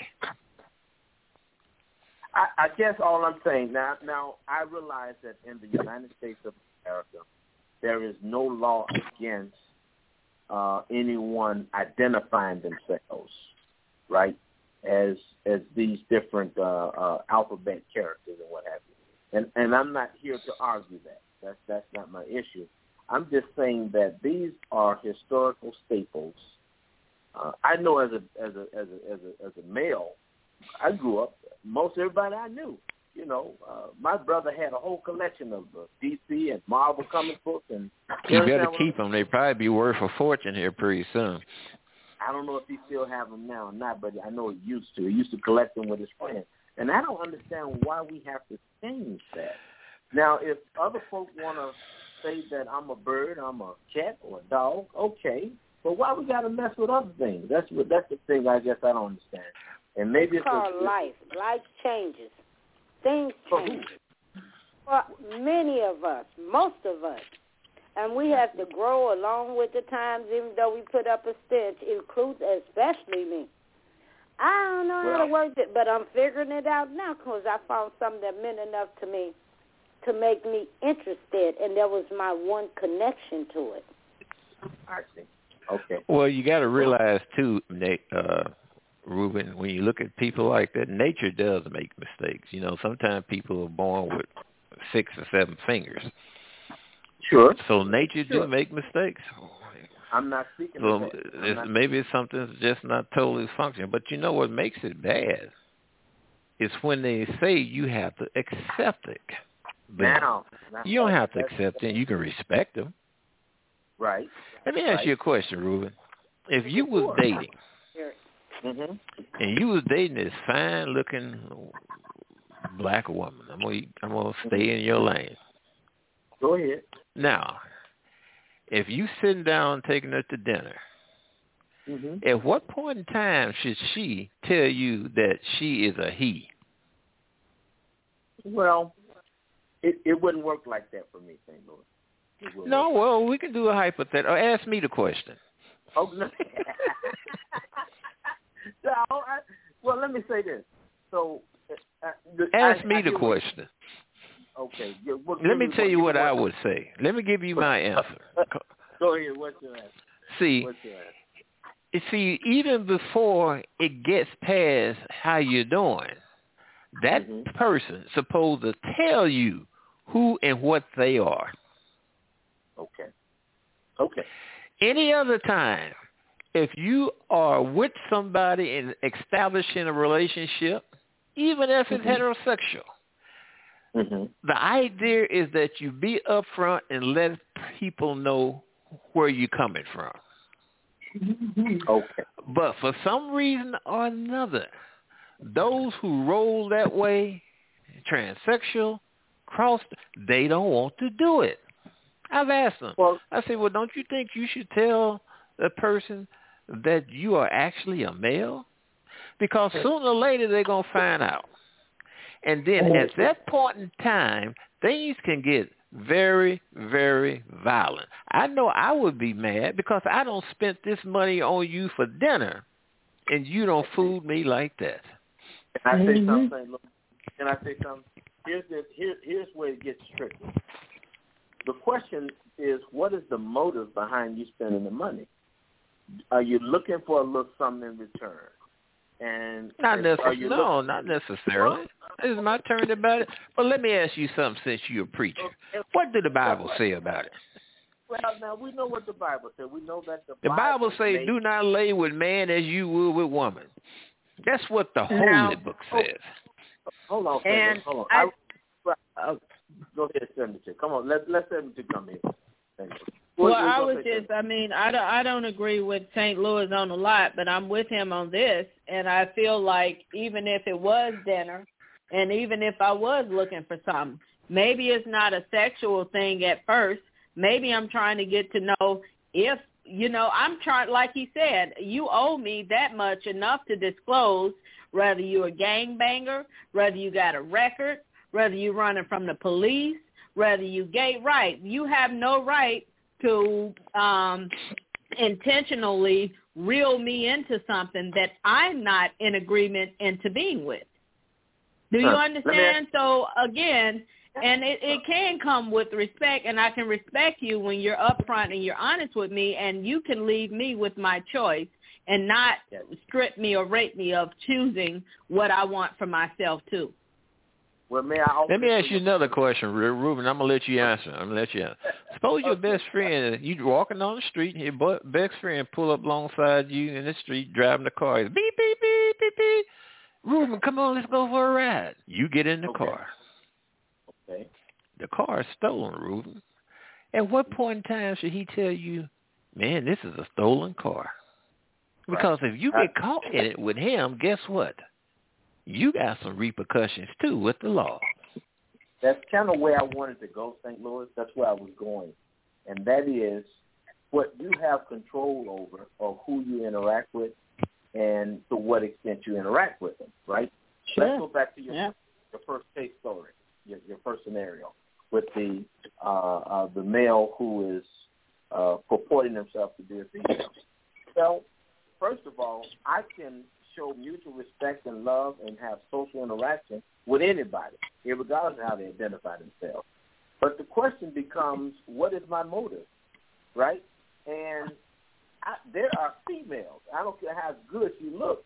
I guess all I'm saying, now I realize that in the United States of America, there is no law against anyone identifying themselves, right, as these different alphabet characters and what have you. And I'm not here to argue that. That's not my issue. I'm just saying that these are historical staples. I know as a male, I grew up. Most everybody I knew, my brother had a whole collection of DC and Marvel comic books, and you better keep them. They probably be worth a fortune here pretty soon. I don't know if he still have them now or not, but I know he used to. He used to collect them with his friends, and I don't understand why we have to change that. Now, if other folk want to say that I'm a bird, I'm a cat or a dog, okay, but why we got to mess with other things? That's the thing I guess I don't understand. And maybe it's called life. Life changes. Things change. For many of us, most of us. And we have to grow along with the times, even though we put up a stench, includes especially me. I don't know how to work it, but I'm figuring it out now because I found something that meant enough to me to make me interested, and that was my one connection to it. I see. Okay. Well, you got to realize, too, Nate, Ruben, when you look at people like that, nature does make mistakes. Sometimes people are born with 6 or 7 fingers. Sure. So nature do make mistakes. I'm not speaking of that. Maybe it's something that's just not totally functioning. But what makes it bad is when they say you have to accept it. Now you don't have to accept it. You can respect them. Right. Let me ask you a question, Ruben. If you was dating, and you was dating this fine-looking black woman, I'm gonna stay in your lane. Go ahead. Now, if you sitting down taking her to dinner, at what point in time should she tell you that she is a he? Well, it wouldn't work like that for me, St. Louis. No, well, we can do a hypothetical. Ask me the question. Oh, no. Well, let me say this. So, ask me the question. Okay. Let me tell you what I would say. Let me give you my answer. Go ahead. What's your answer? See, even before it gets past how you're doing, that person is supposed to tell you who and what they are. Okay. Any other time, if you are with somebody and establishing a relationship, even if it's heterosexual, the idea is that you be upfront and let people know where you're coming from. Okay. But for some reason or another, those who roll that way, transsexual, they don't want to do it. I've asked them. I say, well, don't you think you should tell the person that you are actually a male? Because sooner or later they're going to find out. And then at that point in time, things can get very, very violent. I know I would be mad because I don't spend this money on you for dinner, and you don't fool me like that. Can I say something? Can I say something? Here's where it gets tricky. The question is, what is the motive behind you spending the money? Are you looking for a little something in return? And not necessarily. Not necessarily. It's my turn about it. But let me ask you something. Since you're a preacher, what did the Bible say about it? Well, now we know what the Bible said. We know that the Bible says, "Do not lay with man as you would with woman." That's what the Holy Book says. Hold on. Go ahead, Senator. Come on, let Senator come in. Well, I don't agree with St. Louis on a lot, but I'm with him on this, and I feel like even if it was dinner, and even if I was looking for something, maybe it's not a sexual thing at first. Maybe I'm trying to get to know if, I'm trying, like he said, you owe me that much enough to disclose whether you're a gangbanger, whether you got a record, whether you're running from the police, whether you gay. Right. You have no right to intentionally reel me into something that I'm not in agreement into being with. Do you understand? So, again, and it can come with respect, and I can respect you when you're upfront and you're honest with me, and you can leave me with my choice and not strip me or rape me of choosing what I want for myself, too. Well, let me ask you another question, Ruben. I'm going to let you answer. Suppose your best friend, you walking on the street, and your best friend pull up alongside you in the street driving the car. He's beep, beep, beep, beep, beep. Ruben, come on, let's go for a ride. You get in the car. Okay. The car is stolen, Ruben. At what point in time should he tell you, man, this is a stolen car? Because if you get caught in it with him, guess what? You got some repercussions, too, with the law. That's kind of where I wanted to go, St. Louis. That's where I was going. And that is what you have control over of who you interact with and to what extent you interact with them, right? Sure. Let's go back to your first case story, your first scenario with the male who is purporting himself to be a female. Well, first of all, I can show mutual respect and love and have social interaction with anybody, regardless of how they identify themselves. But the question becomes, what is my motive, right? And there are females. I don't care how good you look.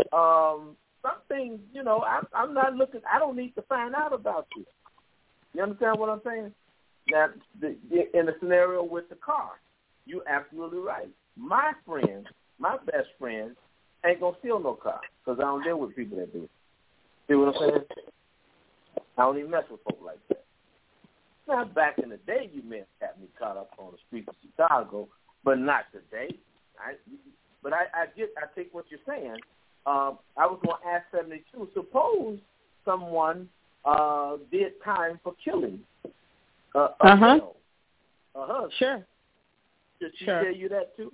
Some things, I'm not looking. I don't need to find out about you. You understand what I'm saying? Now, in the scenario with the car, you're absolutely right. My best friend, ain't gonna steal no car because I don't deal with people that do. See what I'm saying? I don't even mess with folk like that. Now, back in the day, you may have got me caught up on the streets of Chicago, but not today. I take what you're saying. I was going to ask 72. Suppose someone did time for killing a male, a husband. Sure. Did she tell you that too?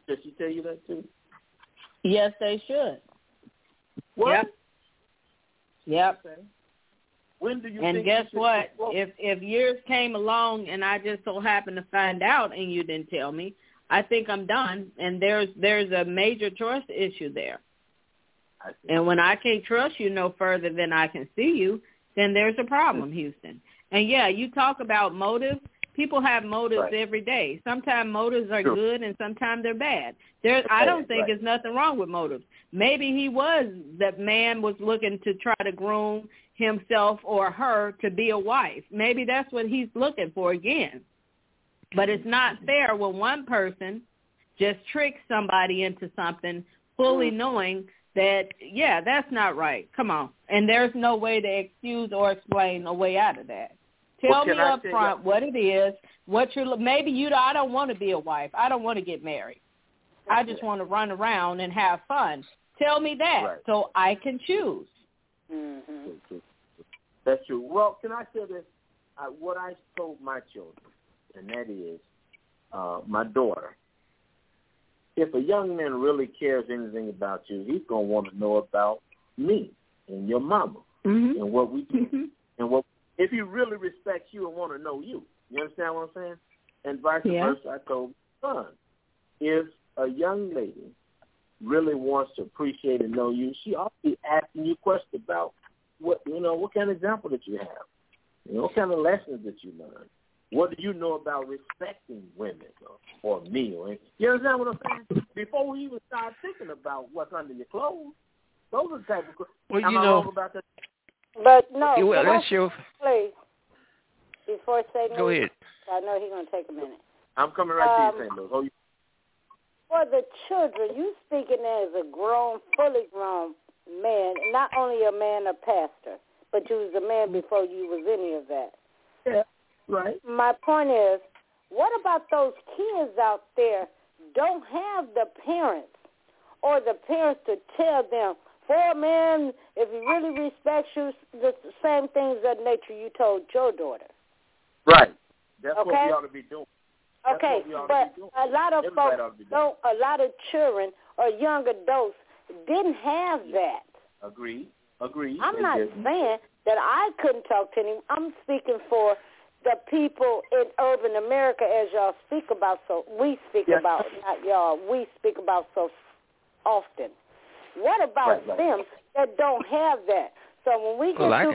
Yes, they should. What? Yep. Okay. When do you and think guess what? If years came along and I just so happened to find out and you didn't tell me, I think I'm done. And there's a major trust issue there. And when I can't trust you no further than I can see you, then there's a problem, Houston. And, you talk about motives. People have motives every day. Sometimes motives are good and sometimes they're bad. I don't think there's nothing wrong with motives. Maybe that man was looking to try to groom himself or her to be a wife. Maybe that's what he's looking for again. But it's not fair when one person just tricks somebody into something fully knowing that, that's not right. Come on. And there's no way to excuse or explain a way out of that. Tell me up front what it is, I don't want to be a wife. I don't want to get married. I just want to run around and have fun. Tell me that so I can choose. Mm-hmm. That's true. Well, can I say this? What I told my children, and that is my daughter, if a young man really cares anything about you, he's going to want to know about me and your mama and what we do and what. If he really respects you and want to know you. You understand what I'm saying? And vice versa, I told my son, if a young lady really wants to appreciate and know you, she ought to be asking you questions about what kind of example that you have, what kind of lessons that you learn. What do you know about respecting women or me? You understand what I'm saying? Before we even start thinking about what's under your clothes, Those are the type of questions. Well, Am I wrong about that? But no, well, that's your... Please, before I say no, go ahead. I know he's going to take a minute. I'm coming right to you, St. Louis. For the children, you speaking as a grown, fully grown man, not only a man, a pastor, but you was a man before you was any of that. Yeah, right. My point is, what about those kids out there don't have the parents or the parents to tell them, for a man, if he really respects you, the same things of nature you told your daughter. Right. That's what we ought to be doing. Okay, but a lot of folks don't, a lot of children or young adults didn't have that. Agreed. I'm not saying that I couldn't talk to him. I'm speaking for the people in urban America, as y'all speak about, so we speak about, not y'all, we speak about so often. What about them that don't have that? So when we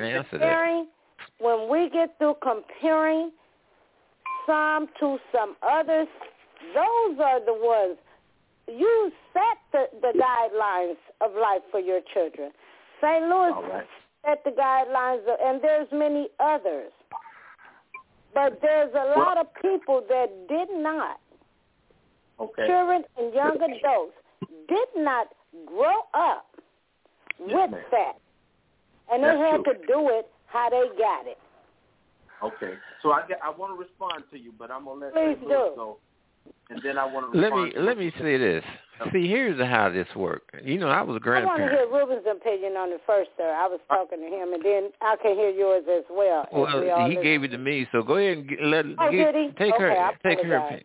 get through comparing some to some others, those are the ones. You set the guidelines of life for your children. St. Louis set the guidelines, and there's many others. But there's a lot of people that did not, children and young adults, did not grow up with that. And they had to do it how they got it. Okay. So I want to respond to you, but I'm going to let Please you do. go. And then I want to respond Let me say this. See, here's how this worked. You know, I was a grandparent. I want to hear Ruben's opinion on it first, sir. I was talking to him, and then I can hear yours as well. Well, he gave it to me, so go ahead and take her opinion.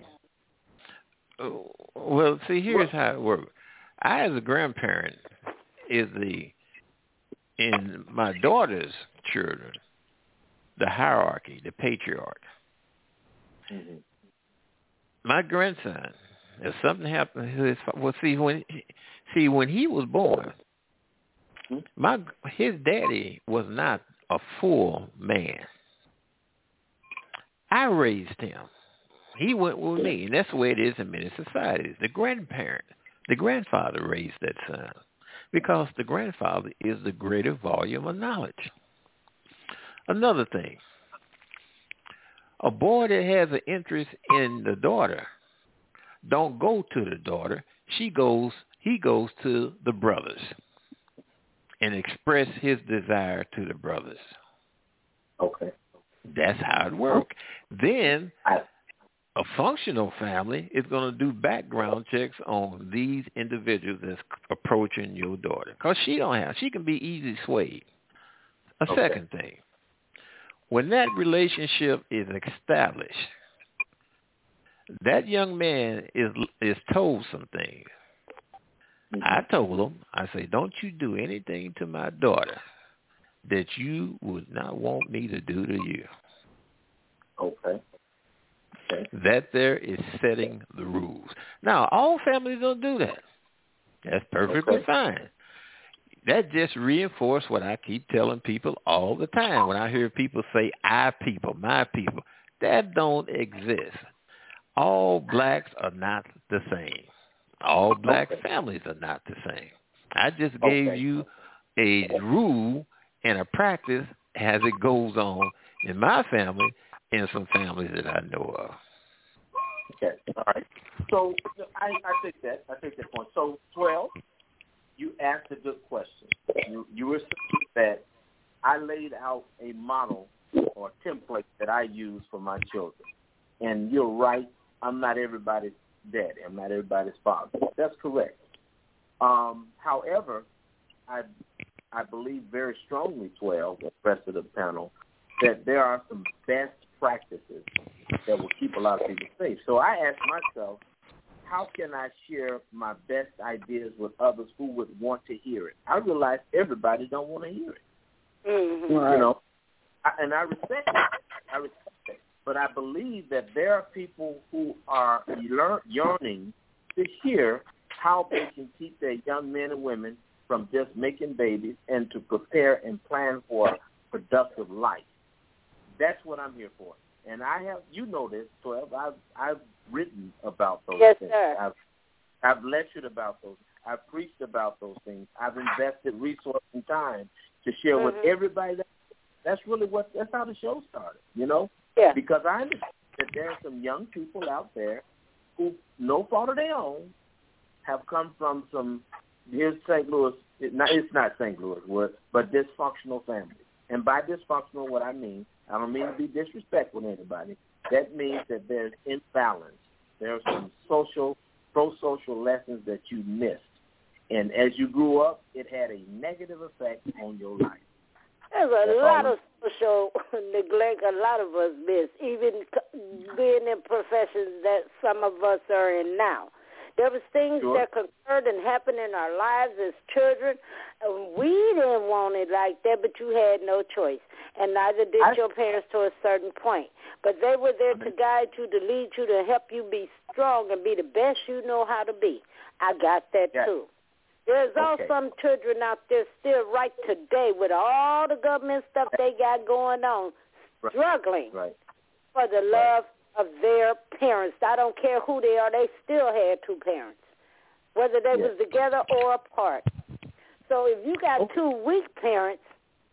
Well, see, here's how it worked. I, as a grandparent, in my daughter's children, the hierarchy, the patriarch. Mm-hmm. My grandson, if something happened to his, when he was born, his daddy was not a full man. I raised him. He went with me, and that's the way it is in many societies. The grandfather raised that son, because the grandfather is the greater volume of knowledge. Another thing, a boy that has an interest in the daughter don't go to the daughter. He goes to the brothers and express his desire to the brothers. Okay. That's how it works. Then a functional family is going to do background checks on these individuals that's approaching your daughter, because she can be easily swayed. Second thing, when that relationship is established, that young man is told some things. Mm-hmm. I told him, I say, don't you do anything to my daughter that you would not want me to do to you. Okay. That there is setting the rules. Now, all families don't do that. That's perfectly fine. That just reinforces what I keep telling people all the time. When I hear people say, I people, my people, that don't exist. All blacks are not the same. All black families are not the same. I just gave you a rule and a practice as it goes on in my family and some families that I know of. Okay, all right. So I take that. I take that point. So 12, you asked a good question. You were saying that I laid out a model or a template that I use for my children. And you're right. I'm not everybody's daddy. I'm not everybody's father. That's correct. However, I believe very strongly, 12, the rest of the panel, that there are some best practices that will keep a lot of people safe. So I asked myself, how can I share my best ideas with others who would want to hear it? I realize everybody don't want to hear it. Mm-hmm. You know, and I respect it. But I believe that there are people who are yearning to hear how they can keep their young men and women from just making babies and to prepare and plan for a productive life. That's what I'm here for. And I have, you know this, 12, I've written about those things. Sir. I've lectured about those. I've preached about those things. I've invested resources and time to share with everybody. That's how the show started, you know? Yeah. Because I understand that there are some young people out there who, no fault of their own, have come from here's St. Louis, it's not St. Louis, but dysfunctional families. And by dysfunctional, what I mean, I don't mean to be disrespectful to anybody. That means that there's imbalance. There are some pro-social lessons that you missed. And as you grew up, it had a negative effect on your life. There's a lot of social neglect a lot of us miss, even being in professions that some of us are in now. There was things that occurred and happened in our lives as children. We didn't want it like that, but you had no choice. And neither did your parents to a certain point. But they were there to guide you, to lead you, to help you be strong and be the best you know how to be. I got that too. There's also some children out there still right today with all the government stuff they got going on, struggling for the love of their parents. I don't care who they are. They still had two parents, whether they was together or apart. So if you got two weak parents,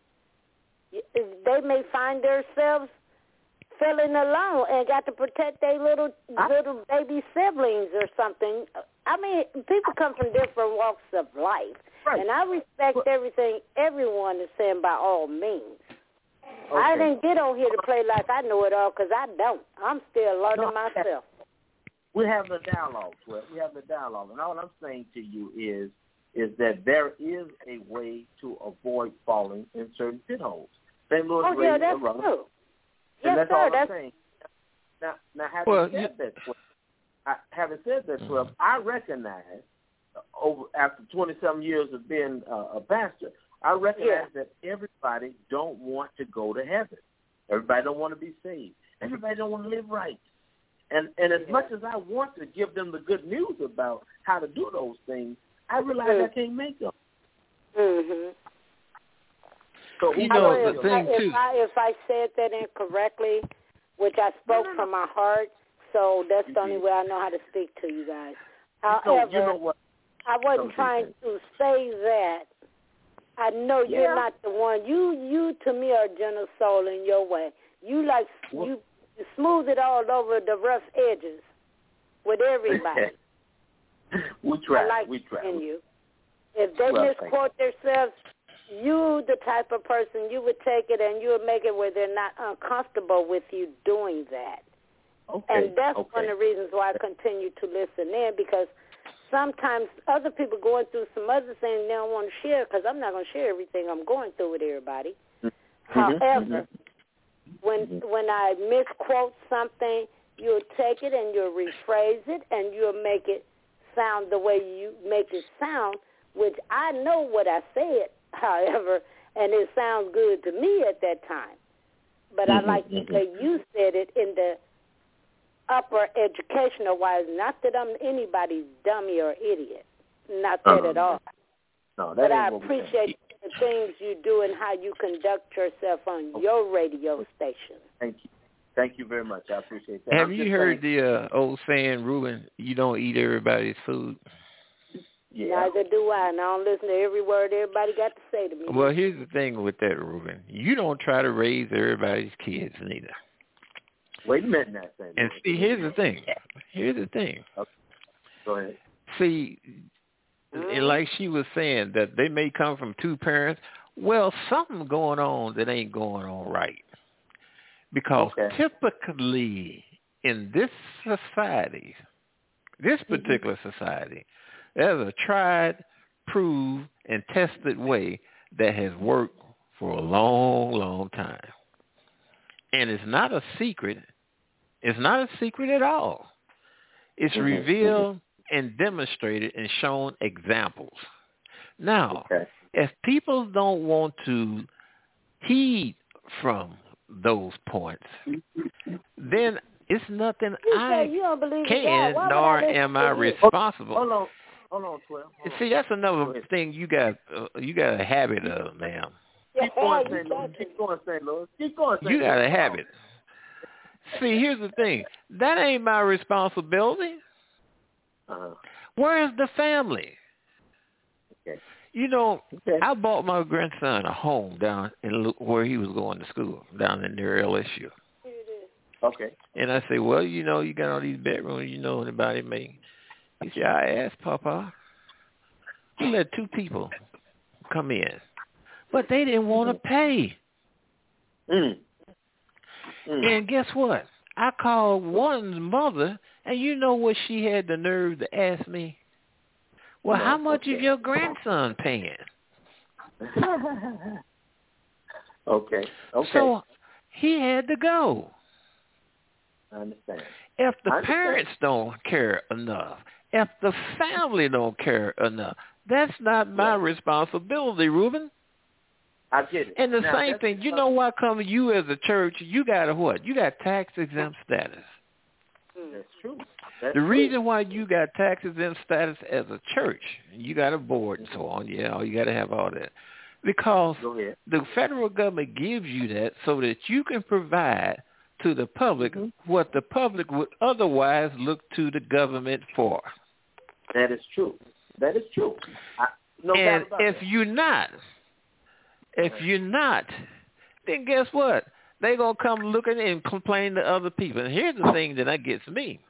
they may find themselves feeling alone and got to protect their little baby siblings or something. I mean, people come from different walks of life, and I respect everything everyone is saying by all means. I didn't get on here to play like I know it all because I don't. I'm still learning myself. We have the dialogue, Swift. We have the dialogue. And all I'm saying to you is that there is a way to avoid falling in certain pit holes. St. Louis that's true. And that's all I'm saying. Now having said that, Swift, I recognize after 20-some years of being a pastor, I recognize that everybody don't want to go to heaven. Everybody don't want to be saved. Everybody don't want to live right. And as much as I want to give them the good news about how to do those things, I realize I can't make them. Mm-hmm. So the thing too. If I said that incorrectly, which I spoke from my heart, so that's the only way I know how to speak to you guys. However, you know what? I wasn't trying to say that. I know you're not the one. You to me are a gentle soul in your way. You you smooth it all over the rough edges with everybody. We try. I like we try. In you. If they misquote themselves, you the type of person you would take it and you would make it where they're not uncomfortable with you doing that. And that's one of the reasons why I continue to listen in, because sometimes other people going through some other things they don't want to share, because I'm not going to share everything I'm going through with everybody. However, when I misquote something, you'll take it and you'll rephrase it and you'll make it sound the way you make it sound, which I know what I said, however, and it sounds good to me at that time. But I like to say you said it in the upper educational-wise, not that I'm anybody's dummy or idiot, not that at all. No, but I appreciate the things you do and how you conduct yourself on your radio station. Thank you. Thank you very much. I appreciate that. Have you heard the old saying, Ruben, you don't eat everybody's food? Yeah. Neither do I, and I don't listen to every word everybody got to say to me. Well, here's the thing with that, Ruben. You don't try to raise everybody's kids, neither. Wait a minute now, Sam. And see, here's the thing. Okay. Go ahead. See, and like she was saying, that they may come from two parents. Well, something going on that ain't going on right. Because typically in this society, this particular society, there's a tried, proved, and tested way that has worked for a long, long time. And it's not a secret. It's not a secret at all. It's revealed and demonstrated and shown examples. Now, if people don't want to heed from those points, then it's nothing I can, nor am I responsible. Hold on, 12. See, that's another thing you got a habit of, ma'am. Keep going, St. Louis. Keep going, St. Louis. Keep going, St. Louis. You got a habit. See, here's the thing. That ain't my responsibility. Where is the family? Okay. You know, I bought my grandson a home down in where he was going to school, down in near LSU. Okay. And I say, well, you know, you got all these bedrooms, you know anybody may. He said, I asked Papa. We let 2 people come in, but they didn't want to pay. And guess what? I called one's mother, and you know what she had the nerve to ask me? Well, how much is your grandson paying? Okay. So he had to go. I understand. If the parents don't care enough, if the family don't care enough, that's not my responsibility, Reuben. I get it. And the same thing, you know why come you as a church, you got a what? You got tax-exempt status. That's true. The reason why you got tax-exempt status as a church, you got a board and so on, you got to have all that. Because the federal government gives you that so that you can provide to the public what the public would otherwise look to the government for. That is true. That is true. And if you're not, then guess what? They're going to come looking and complain to other people. And here's the thing that gets me,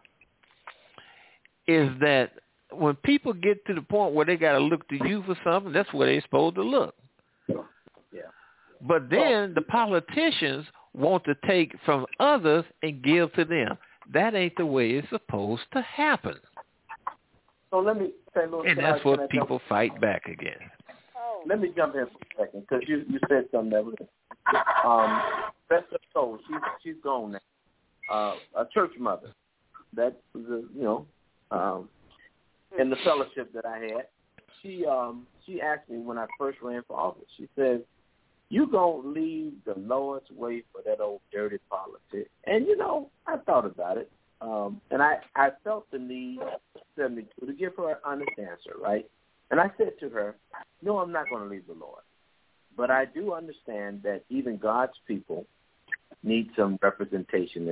is that when people get to the point where they got to look to you for something, that's where they're supposed to look. Yeah. But then the politicians want to take from others and give to them. That ain't the way it's supposed to happen. So let me say, and that's what people fight back against. Let me jump in for a second, because you said something that was best of soul. She's gone now. A church mother that was in the fellowship that I had. She asked me when I first ran for office. She said, "You gonna leave the lowest way for that old dirty politics?" And I thought about it, and I felt the need to give her an honest answer, right? And I said to her, "No, I'm not going to leave the Lord, but I do understand that even God's people need some representation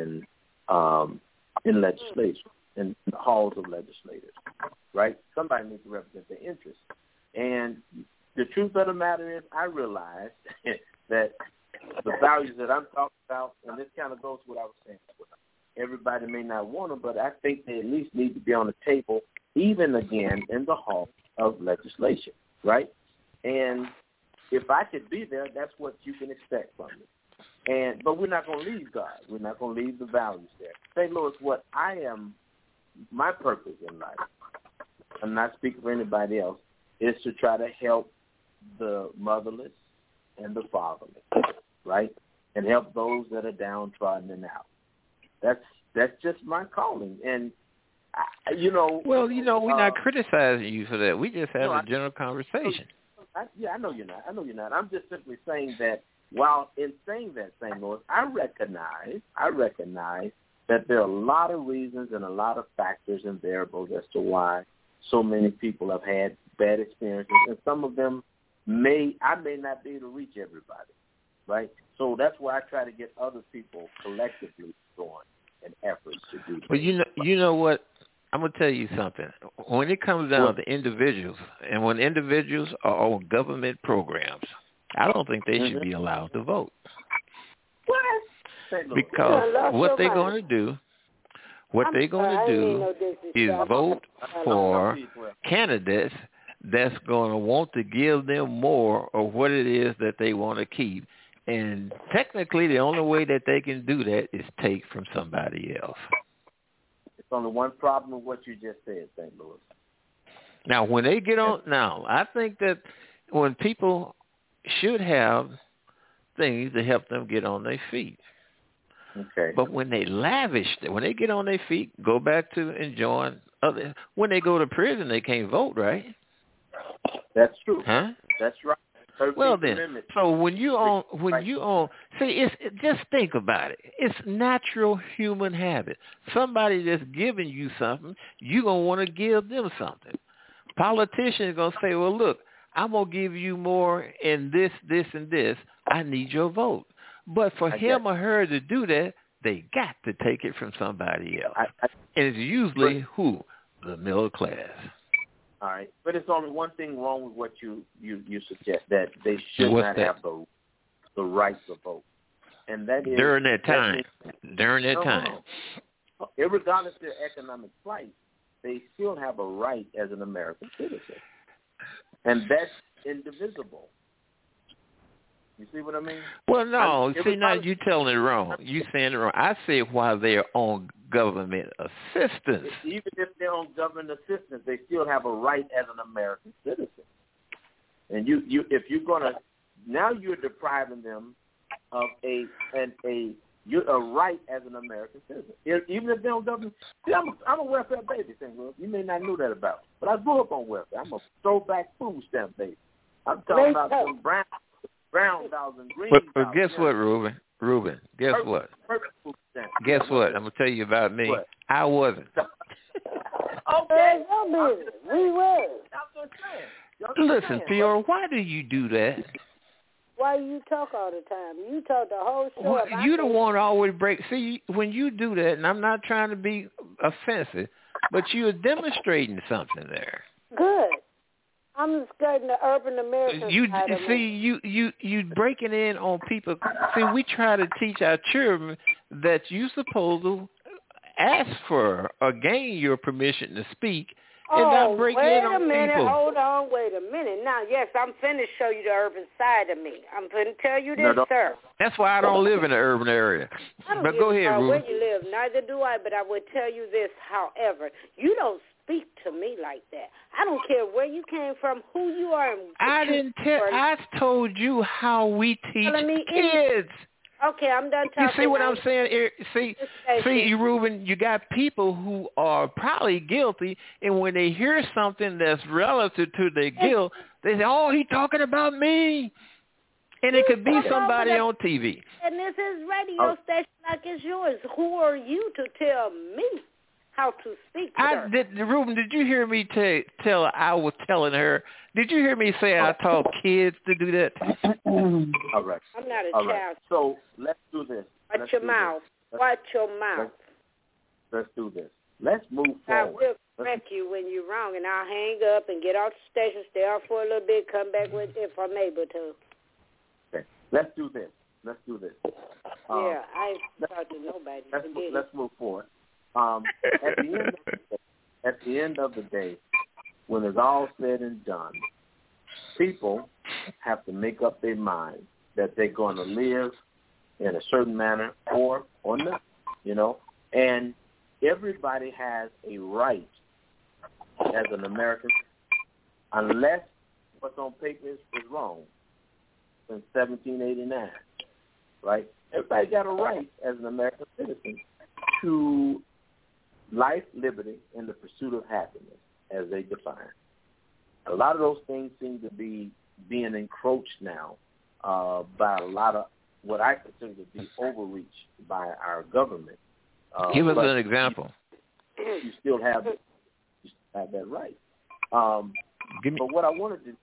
in legislation, in the halls of legislators, right? Somebody needs to represent their interests." And the truth of the matter is, I realized that the values that I'm talking about, and this kind of goes to what I was saying, everybody may not want them, but I think they at least need to be on the table, even again in the hall of legislation, right? And if I could be there, that's what you can expect from me. But we're not going to leave God. We're not going to leave the values there. St. Louis, what I am, my purpose in life, I'm not speaking for anybody else, is to try to help the motherless and the fatherless, right? And help those that are downtrodden and out. That's just my calling. And Well, we're not criticizing you for that. We just have a general conversation. I know you're not. I'm just simply saying that while in saying that, St. Louis, I recognize that there are a lot of reasons and a lot of factors and variables as to why so many people have had bad experiences, and some of them I may not be able to reach everybody, right? So that's why I try to get other people collectively going in efforts to do that. But you know what? I'm going to tell you something. When it comes down to individuals, and when individuals are on government programs, I don't think they should be allowed to vote. What? Because what they're going to do is vote for candidates that's going to want to give them more of what it is that they want to keep. And technically, the only way that they can do that is take from somebody else. It's only one problem with what you just said, St. Louis. Now, when they get on, I think that when people should have things to help them get on their feet. Okay. But when they when they get on their feet, go back to enjoying other. When they go to prison, they can't vote, right? That's true. Huh? That's right. Well then, so when you just think about it. It's natural human habit. Somebody that's giving you something, you're going to want to give them something. Politicians are going to say, well, look, I'm going to give you more in this, and this. I need your vote. But for him or her to do that, they got to take it from somebody else. And it's usually who? The middle class. All right, but it's only one thing wrong with what you suggest, that they should not have the right to vote, and that is during that time. Irregardless of their economic plight, they still have a right as an American citizen, and that's indivisible. You see what I mean? Well, no. Now you're telling it wrong. You're saying it wrong. I say while they're on government assistance. Even if they're on government assistance, they still have a right as an American citizen. And if you're gonna, now you're depriving them of a right as an American citizen. Even if they're on government. See, I'm a welfare baby, you may not know that about me, but I grew up on welfare. I'm a throwback food stamp baby. I'm talking about some brown dollars and green dollars. But guess what, Ruben? Guess what? Guess what? I'm gonna tell you about me. What? I wasn't. Okay, we were. Listen, Fiora, why do you do that? Why you talk all the time? You talk the whole show. Well, you don't want to always break. See, when you do that, and I'm not trying to be offensive, but you're demonstrating something there. Good. I'm skirting the urban American side of me. You breaking in on people. See, we try to teach our children that you're supposed to ask for or gain your permission to speak and not break in on people. Wait a minute. Hold on. Wait a minute. Now, yes, I'm finna show you the urban side of me. I'm finna tell you this, sir. That's why I don't live in the urban area. But go ahead, Ruben. Where you live, neither do I, but I would tell you this, however. You don't speak to me like that. I don't care where you came from, who you are. I didn't tell. I told you how we teach kids. Okay, I'm done talking. You see what I'm saying? See, Ruben, you got people who are probably guilty, and when they hear something that's relative to their guilt, they say, "Oh, he's talking about me," and it could be somebody on TV. And this is radio station like it's yours. Who are you to tell me how to speak, sir? Ruben, did you hear me tell her I was telling her? Did you hear me say I taught kids to do that? All right. I'm not a child. Right. So let's do this. Watch your mouth. Watch your mouth. Let's do this. Let's move forward. I will correct you when you're wrong, and I'll hang up and get off the station, stay off for a little bit, come back with if I'm able to. Okay. Let's do this. Yeah, I ain't talking to nobody. Let's move forward. At the end of the day, when it's all said and done, people have to make up their mind that they're going to live in a certain manner or not, and everybody has a right as an American, unless what's on paper is wrong, since 1789, right? Everybody got a right as an American citizen to life, liberty, and the pursuit of happiness, as they define. A lot of those things seem to be being encroached now by a lot of what I consider to be overreach by our government. Give us an example. You still have that right. But what I wanted to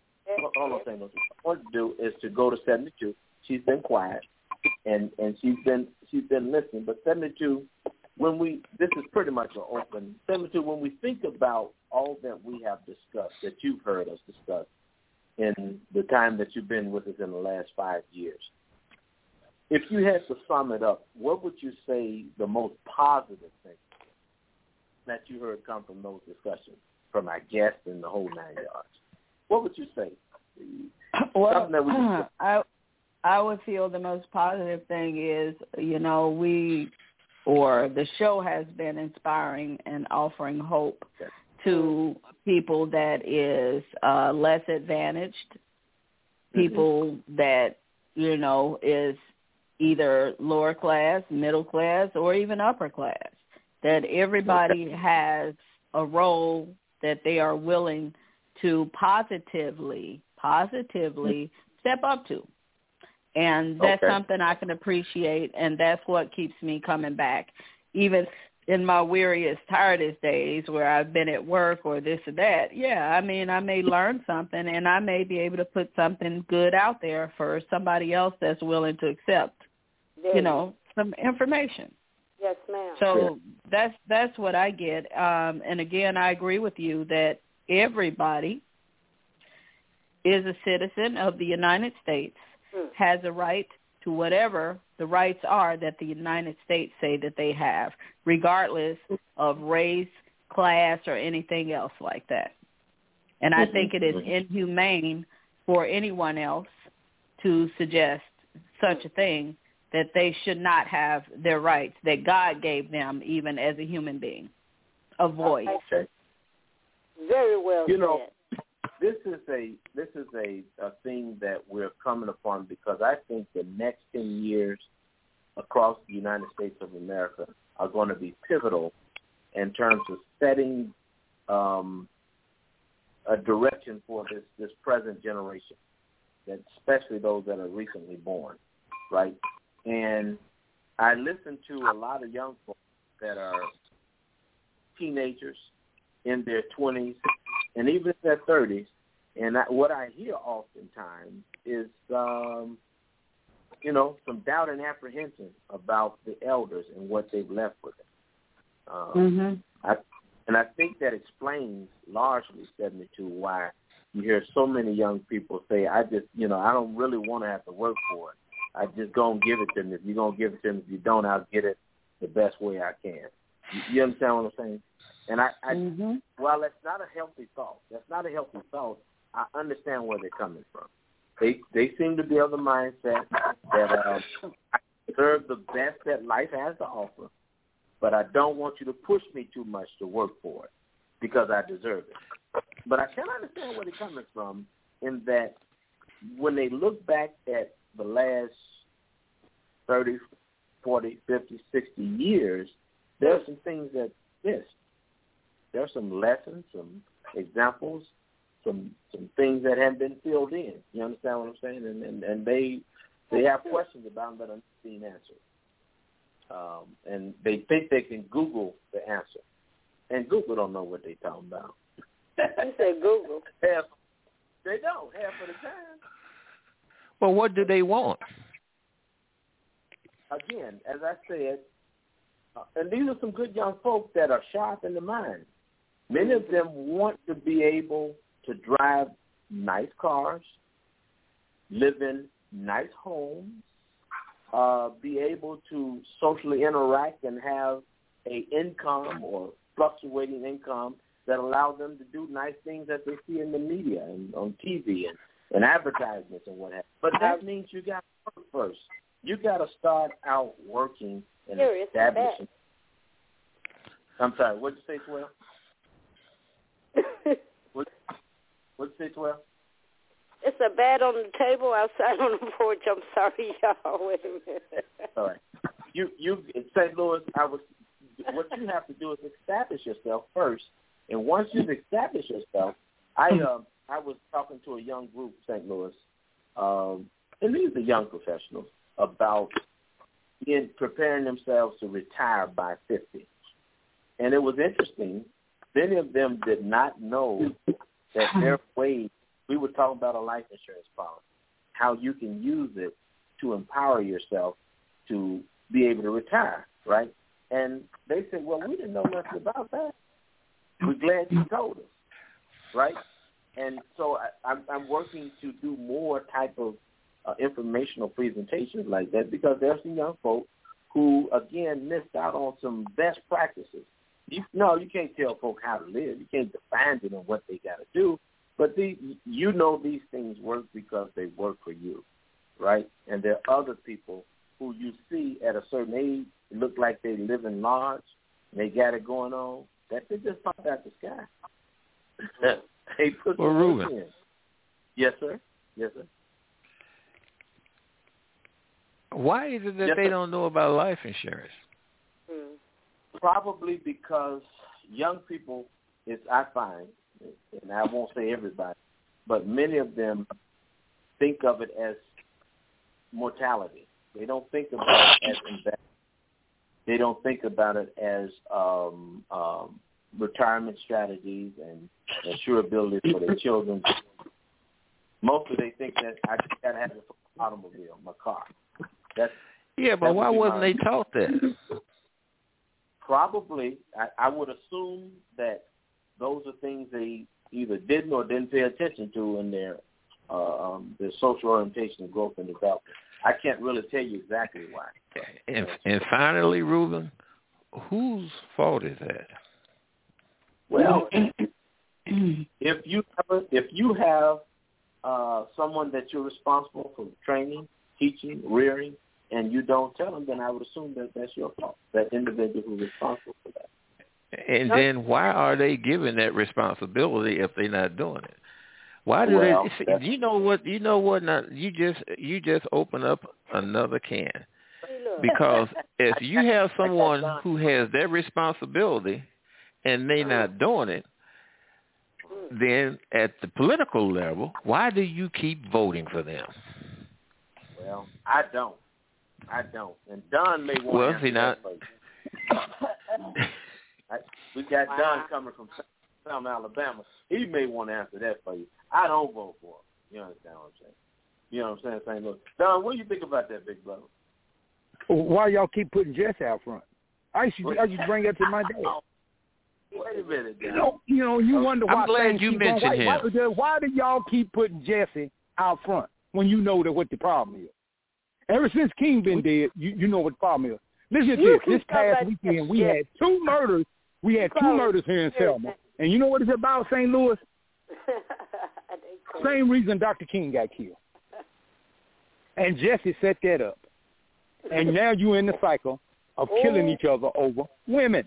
do is to go to 72. She's been quiet and she's been listening. But 72. This is pretty much an open 72. When we think about all that we have discussed, that you've heard us discuss in the time that you've been with us in the last 5 years, if you had to sum it up, what would you say the most positive thing that you heard come from those discussions, from our guests and the whole 9 yards? What would you say? Well, I would feel the most positive thing is, the show has been inspiring and offering hope to people that is less advantaged, people that, is either lower class, middle class, or even upper class, that everybody has a role that they are willing to positively step up to. And that's something I can appreciate, and that's what keeps me coming back. Even in my weariest, tiredest days where I've been at work or this or that, I may learn something, and I may be able to put something good out there for somebody else that's willing to accept, some information. Yes, ma'am. So that's what I get. And, again, I agree with you that everybody is a citizen of the United States, has a right to whatever the rights are that the United States say that they have, regardless of race, class, or anything else like that. And I think it is inhumane for anyone else to suggest such a thing, that they should not have their rights that God gave them, even as a human being, a voice. Okay. Very well said. This is a thing that we're coming upon because I think the next 10 years across the United States of America are going to be pivotal in terms of setting a direction for this present generation, that especially those that are recently born, right? And I listen to a lot of young folks that are teenagers in their 20s and even in their 30s, and what I hear oftentimes is, some doubt and apprehension about the elders and what they've left with them. I think that explains largely, 72, why you hear so many young people say, I don't really want to have to work for it. I just go and give it to them. If you're going to give it to them, if you don't, I'll get it the best way I can. You understand what I'm saying? And while that's not a healthy thought, I understand where they're coming from. They seem to be of the mindset that I deserve the best that life has to offer, but I don't want you to push me too much to work for it because I deserve it. But I can understand where they're coming from in that when they look back at the last 30, 40, 50, 60 years, there are some things that missed. There are some lessons, some examples, some things that haven't been filled in. You understand what I'm saying? And they have questions about them that are not being answered. And they think they can Google the answer. And Google don't know what they're talking about. You said Google. They don't, half of the time. Well, what do they want? Again, as I said, and these are some good young folks that are sharp in the mind. Many of them want to be able to drive nice cars, live in nice homes, be able to socially interact and have an income or fluctuating income that allow them to do nice things that they see in the media and on TV and advertisements and what have you. But that means you got to work first. You got to start out working and establishing. I'm sorry, what did you say, Swell? What'd you say, Swell? It's a bat on the table outside on the porch. I'm sorry, y'all. Wait a minute. All right. You in St. Louis, what you have to do is establish yourself first. And once you've established yourself, I was talking to a young group in St. Louis, and these are young professionals, about preparing themselves to retire by 50. And it was interesting. Many of them did not know that their way, we were talking about a life insurance policy, how you can use it to empower yourself to be able to retire, right? And they said, well, we didn't know nothing about that. We're glad you told us, right? And so I'm working to do more type of informational presentations like that because there are some young folks who, again, missed out on some best practices. You can't tell folk how to live. You can't define to them what they got to do. But these things work because they work for you, right? And there are other people who you see at a certain age look like they live in large and they got it going on. That they just pop out the sky. They put the work in. Yes, sir. Yes, sir. Why is it that they don't know about life insurance? Probably because young people, I find, and I won't say everybody, but many of them think of it as mortality. They don't think about it as investment. They don't think about it as retirement strategies and insurability for their children. Mostly they think that I just got to have it for my automobile, my car. But why wasn't they taught that? Probably, I would assume that those are things they either didn't or didn't pay attention to in their social orientation, growth, and development. I can't really tell you exactly why. And finally, Ruben, whose fault is that? Well, if you have someone that you're responsible for training, teaching, rearing, and you don't tell them, then I would assume that that's your fault, that individual who's responsible for that. And then why are they given that responsibility if they're not doing it? Why do they? You know what? Now, you just open up another can, because if you have someone who has that responsibility and they're not doing it, then at the political level, why do you keep voting for them? Well, I don't. And Don may want to answer that. We got Don coming from South Alabama. He may want to answer that for you. I don't vote for him. You understand what I'm saying? You know what I'm saying? St. Louis. Don, what do you think about that, big brother? Why y'all keep putting Jesse out front? I used to bring that to my dad. Wait a minute, you wonder why. I'm glad you mentioned him. Why do y'all keep putting Jesse out front when you know what the problem is? Ever since King been dead, you know what the problem is. Listen to this. This past weekend, we had two murders. We had two murders here in Selma. And you know what it's about, St. Louis? Same reason Dr. King got killed. And Jesse set that up. And now you're in the cycle of killing each other over women.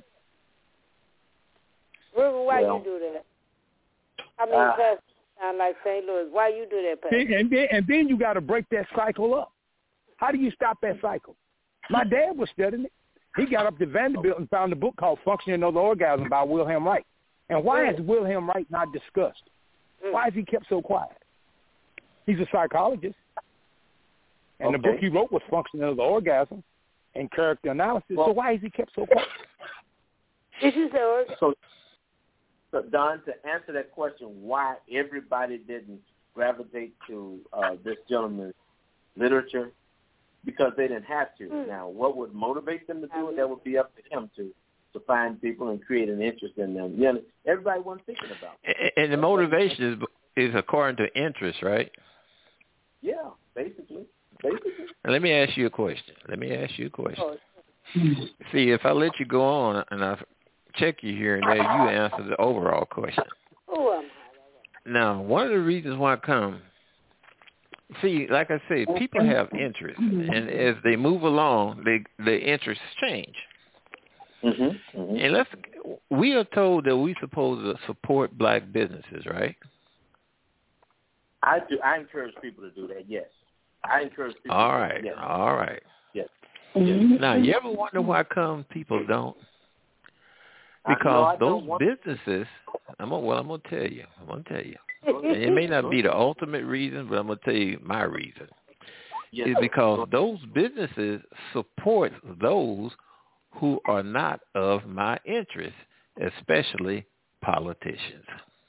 Ruben, why you do that? I mean, Pastor sound like St. Louis. Why you do that, Pastor? And then you got to break that cycle up. How do you stop that cycle? My dad was studying it. He got up to Vanderbilt and found a book called Functioning of the Orgasm by Wilhelm Reich. And why is Wilhelm Reich not discussed? Why is he kept so quiet? He's a psychologist. And the book he wrote was Functioning of the Orgasm and Character Analysis. So why is he kept so quiet? So, Don, to answer that question, why everybody didn't gravitate to this gentleman's literature, because they didn't have to. Now, what would motivate them to do it? That would be up to him to find people and create an interest in them. You know, everybody wasn't thinking about it. And the motivation is according to interest, right? Yeah, basically. Let me ask you a question. See, if I let you go on and I check you here and there, you answer the overall question. Now, one of the reasons why I come, see, like I say, people have interest, and as they move along, their interests change. And we are told that we're supposed to support black businesses, right? I do. I encourage people to do that. Yes, I encourage people. All right. Yes. Now, you ever wonder why come people don't? Because those businesses, I'm gonna tell you. And it may not be the ultimate reason, but I'm gonna tell you my reason. Yes. Is because those businesses support those who are not of my interest, especially politicians.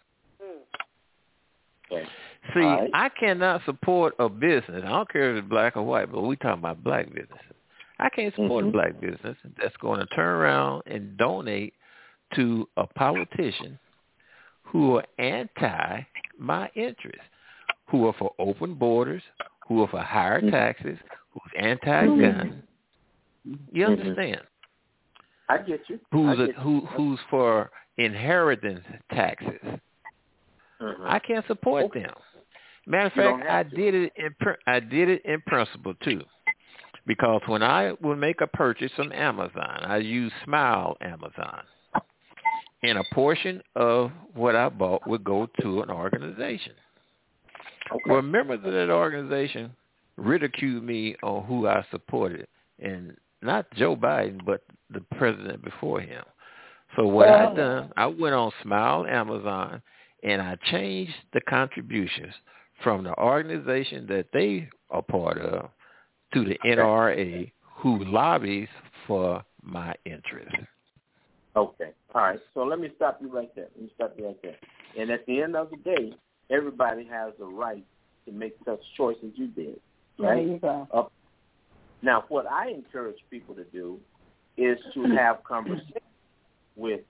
See, I cannot support a business. I don't care if it's black or white, but we're talking about black businesses. I can't support a black business that's going to turn around and donate to a politician who are anti my interests, who are for open borders, who are for higher taxes, who's anti-gun. You understand? I get you. Who's for inheritance taxes. I can't support them. Matter of fact, I did it in principle too, because when I would make a purchase from Amazon, I use Smile Amazon, and a portion of what I bought would go to an organization. Well, members of that organization ridiculed me on who I supported, and not Joe Biden, but the president before him. So what I done, I went on Smile Amazon, and I changed the contributions from the organization that they are part of to the NRA, who lobbies for my interest. Okay. All right. So let me stop you right there. And at the end of the day, everybody has the right to make such choices you did. Right? There you go. Now, what I encourage people to do is to have conversations with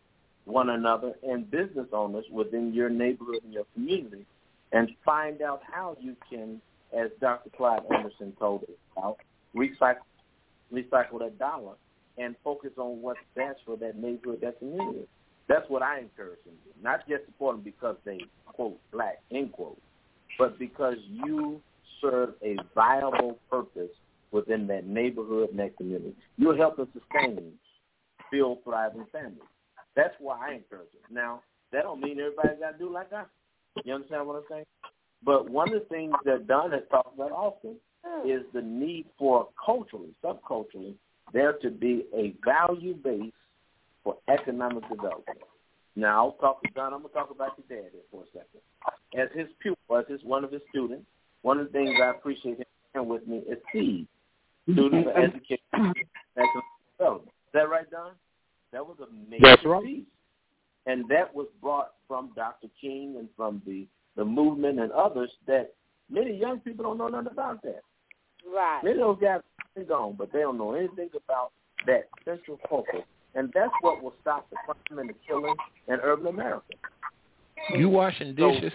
one another and business owners within your neighborhood and your community and find out how you can, as Dr. Clyde Anderson told us about, recycle that dollar and focus on what's best for that neighborhood, that community. That's what I encourage them to do. Not just support them because they, quote, black, end quote, but because you serve a viable purpose within that neighborhood and that community. You'll help them sustain, build thriving families. That's why I encourage them. Now, that don't mean everybody's got to do like I. You understand what I'm saying? But one of the things that Don has talked about often is the need for culturally, subculturally, there to be a value base for economic development. Now, I'll talk to Don. I'm going to talk about your dad here for a second. As his pupil, as one of his students, one of the things I appreciate him sharing with me is SEED, Students for Education and Economic Development. Is that right, Don? That was a major piece. And that was brought from Dr. King and from the movement and others that many young people don't know nothing about that. Right. Many of those guys are gone, but they don't know anything about that central focus. And that's what will stop the crime and the killing in urban America. You washing dishes?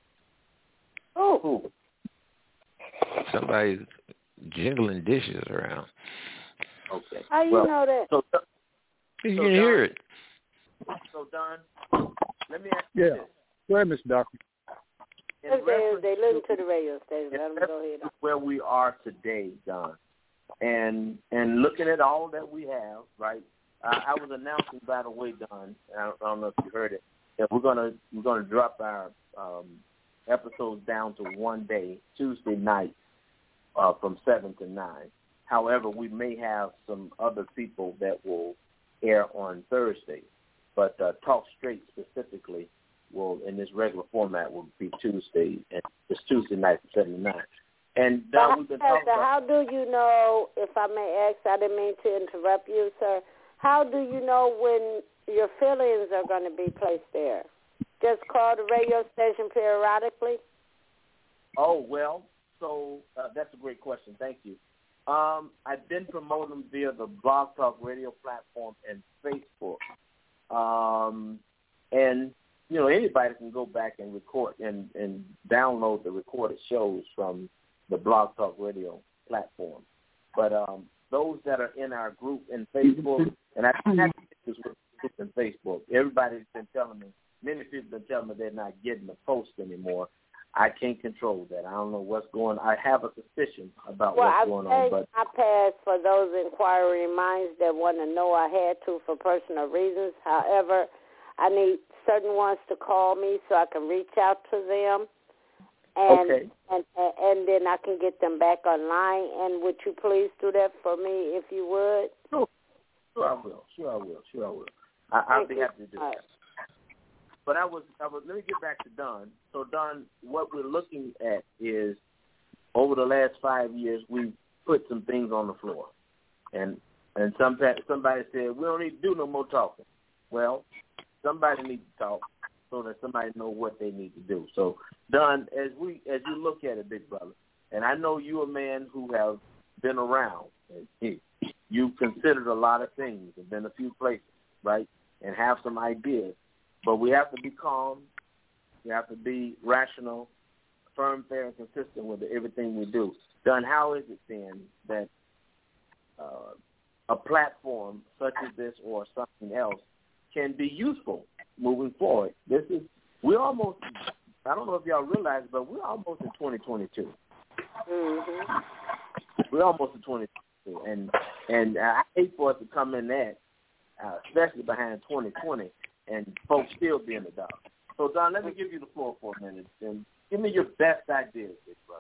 Who? Somebody's jingling dishes around. Okay. How you know that? You can hear it. So, Don, let me ask you this. Go ahead, Mr. Doctor. They listen to the radio station. Let them go ahead. Where we are today, Don, and looking at all that we have, right? I was announcing, by the way, Don. I don't know if you heard it, that we're gonna drop our episodes down to one day, Tuesday night, from 7 to 9. However, we may have some other people that will air on Thursday, but Talk Straight specifically will, in this regular format, will be Tuesday, and it's Tuesday night from 7 to 9. And we've been talking about, how do you know, if I may ask, I didn't mean to interrupt you, sir, how do you know when your fill-ins are going to be placed there? Just call the radio station periodically? Oh, well, so that's a great question. Thank you. I've been promoting them via the Blog Talk Radio platform and Facebook. And, you know, anybody can go back and record and download the recorded shows from the Blog Talk Radio platform. But those that are in our group in Facebook, and I have this with group in Facebook, everybody's been telling me, many people have been telling me they're not getting the post anymore. I can't control that. I don't know what's going on. I have a suspicion about what's going on. But I passed for those inquiring minds that want to know. I had to for personal reasons. However, I need certain ones to call me so I can reach out to them. And, okay. And then I can get them back online. And would you please do that for me if you would? Sure I will. I'll be happy to do that. But I was. Let me get back to Don. So, Don, what we're looking at is over the last 5 years, we've put some things on the floor, and somebody said we don't need to do no more talking. Well, somebody needs to talk so that somebody know what they need to do. So, Don, as you look at it, big brother, and I know you're a man who have been around. You've considered a lot of things and been a few places, right, and have some ideas. But we have to be calm. We have to be rational, firm, fair, and consistent with everything we do. Don, how is it then that a platform such as this or something else can be useful moving forward? We're almost, I don't know if y'all realize, but we're almost in 2022. Mm-hmm. We're almost in 2022. And I hate for us to come in that, especially behind 2020, and folks still be in the dark. So, Don, let me give you the floor for a minute, and give me your best ideas, big brother.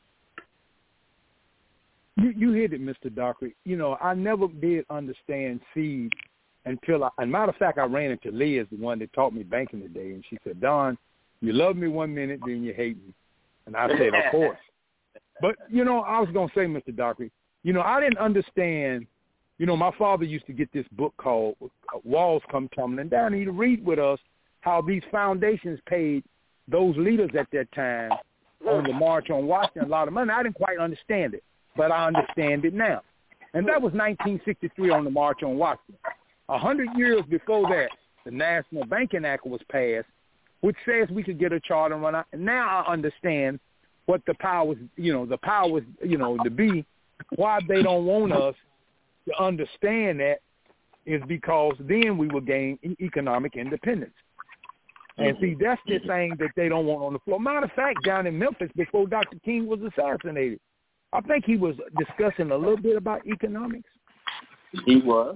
You hit it, Mr. Dockery. You know, I never did understand seed until and matter of fact, I ran into Liz, the one that taught me banking today, and she said, Don, you love me 1 minute, then you hate me. And I said, of course. But, you know, I was going to say, Mr. Dockery, you know, I didn't understand. You know, my father used to get this book called Walls Come Tumbling Down. He'd read with us how these foundations paid those leaders at that time on the March on Washington a lot of money. I didn't quite understand it, but I understand it now. And that was 1963 on the March on Washington. 100 years before that, the National Banking Act was passed, which says we could get a charter and run out. And now I understand what the powers to be, why they don't want us to understand that is because then we will gain economic independence. And see, that's the thing that they don't want on the floor. Matter of fact, down in Memphis, before Dr. King was assassinated, I think he was discussing a little bit about economics. He was.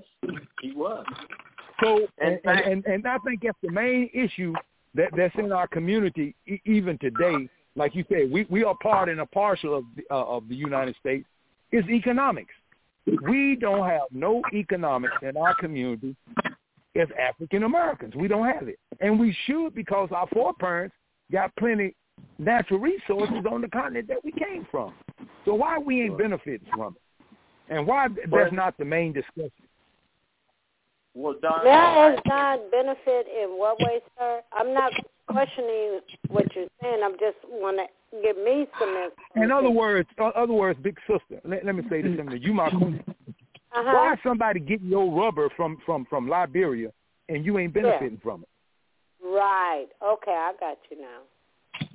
So, and I think that's the main issue that's in our community even today. Like you said, we are part and a parcel of the United States. Is economics. We don't have no economics in our community as African Americans. We don't have it, and we should, because our foreparents got plenty natural resources on the continent that we came from. So why we ain't benefiting from it, and why that's not the main discussion? Well, Don, that is not benefit in what way, sir? I'm not questioning what you're saying. I just want to give me some information. In other words, big sister, let me say this to you, my queen. Why is somebody getting your rubber from Liberia and you ain't benefiting from it? Right. Okay, I got you now.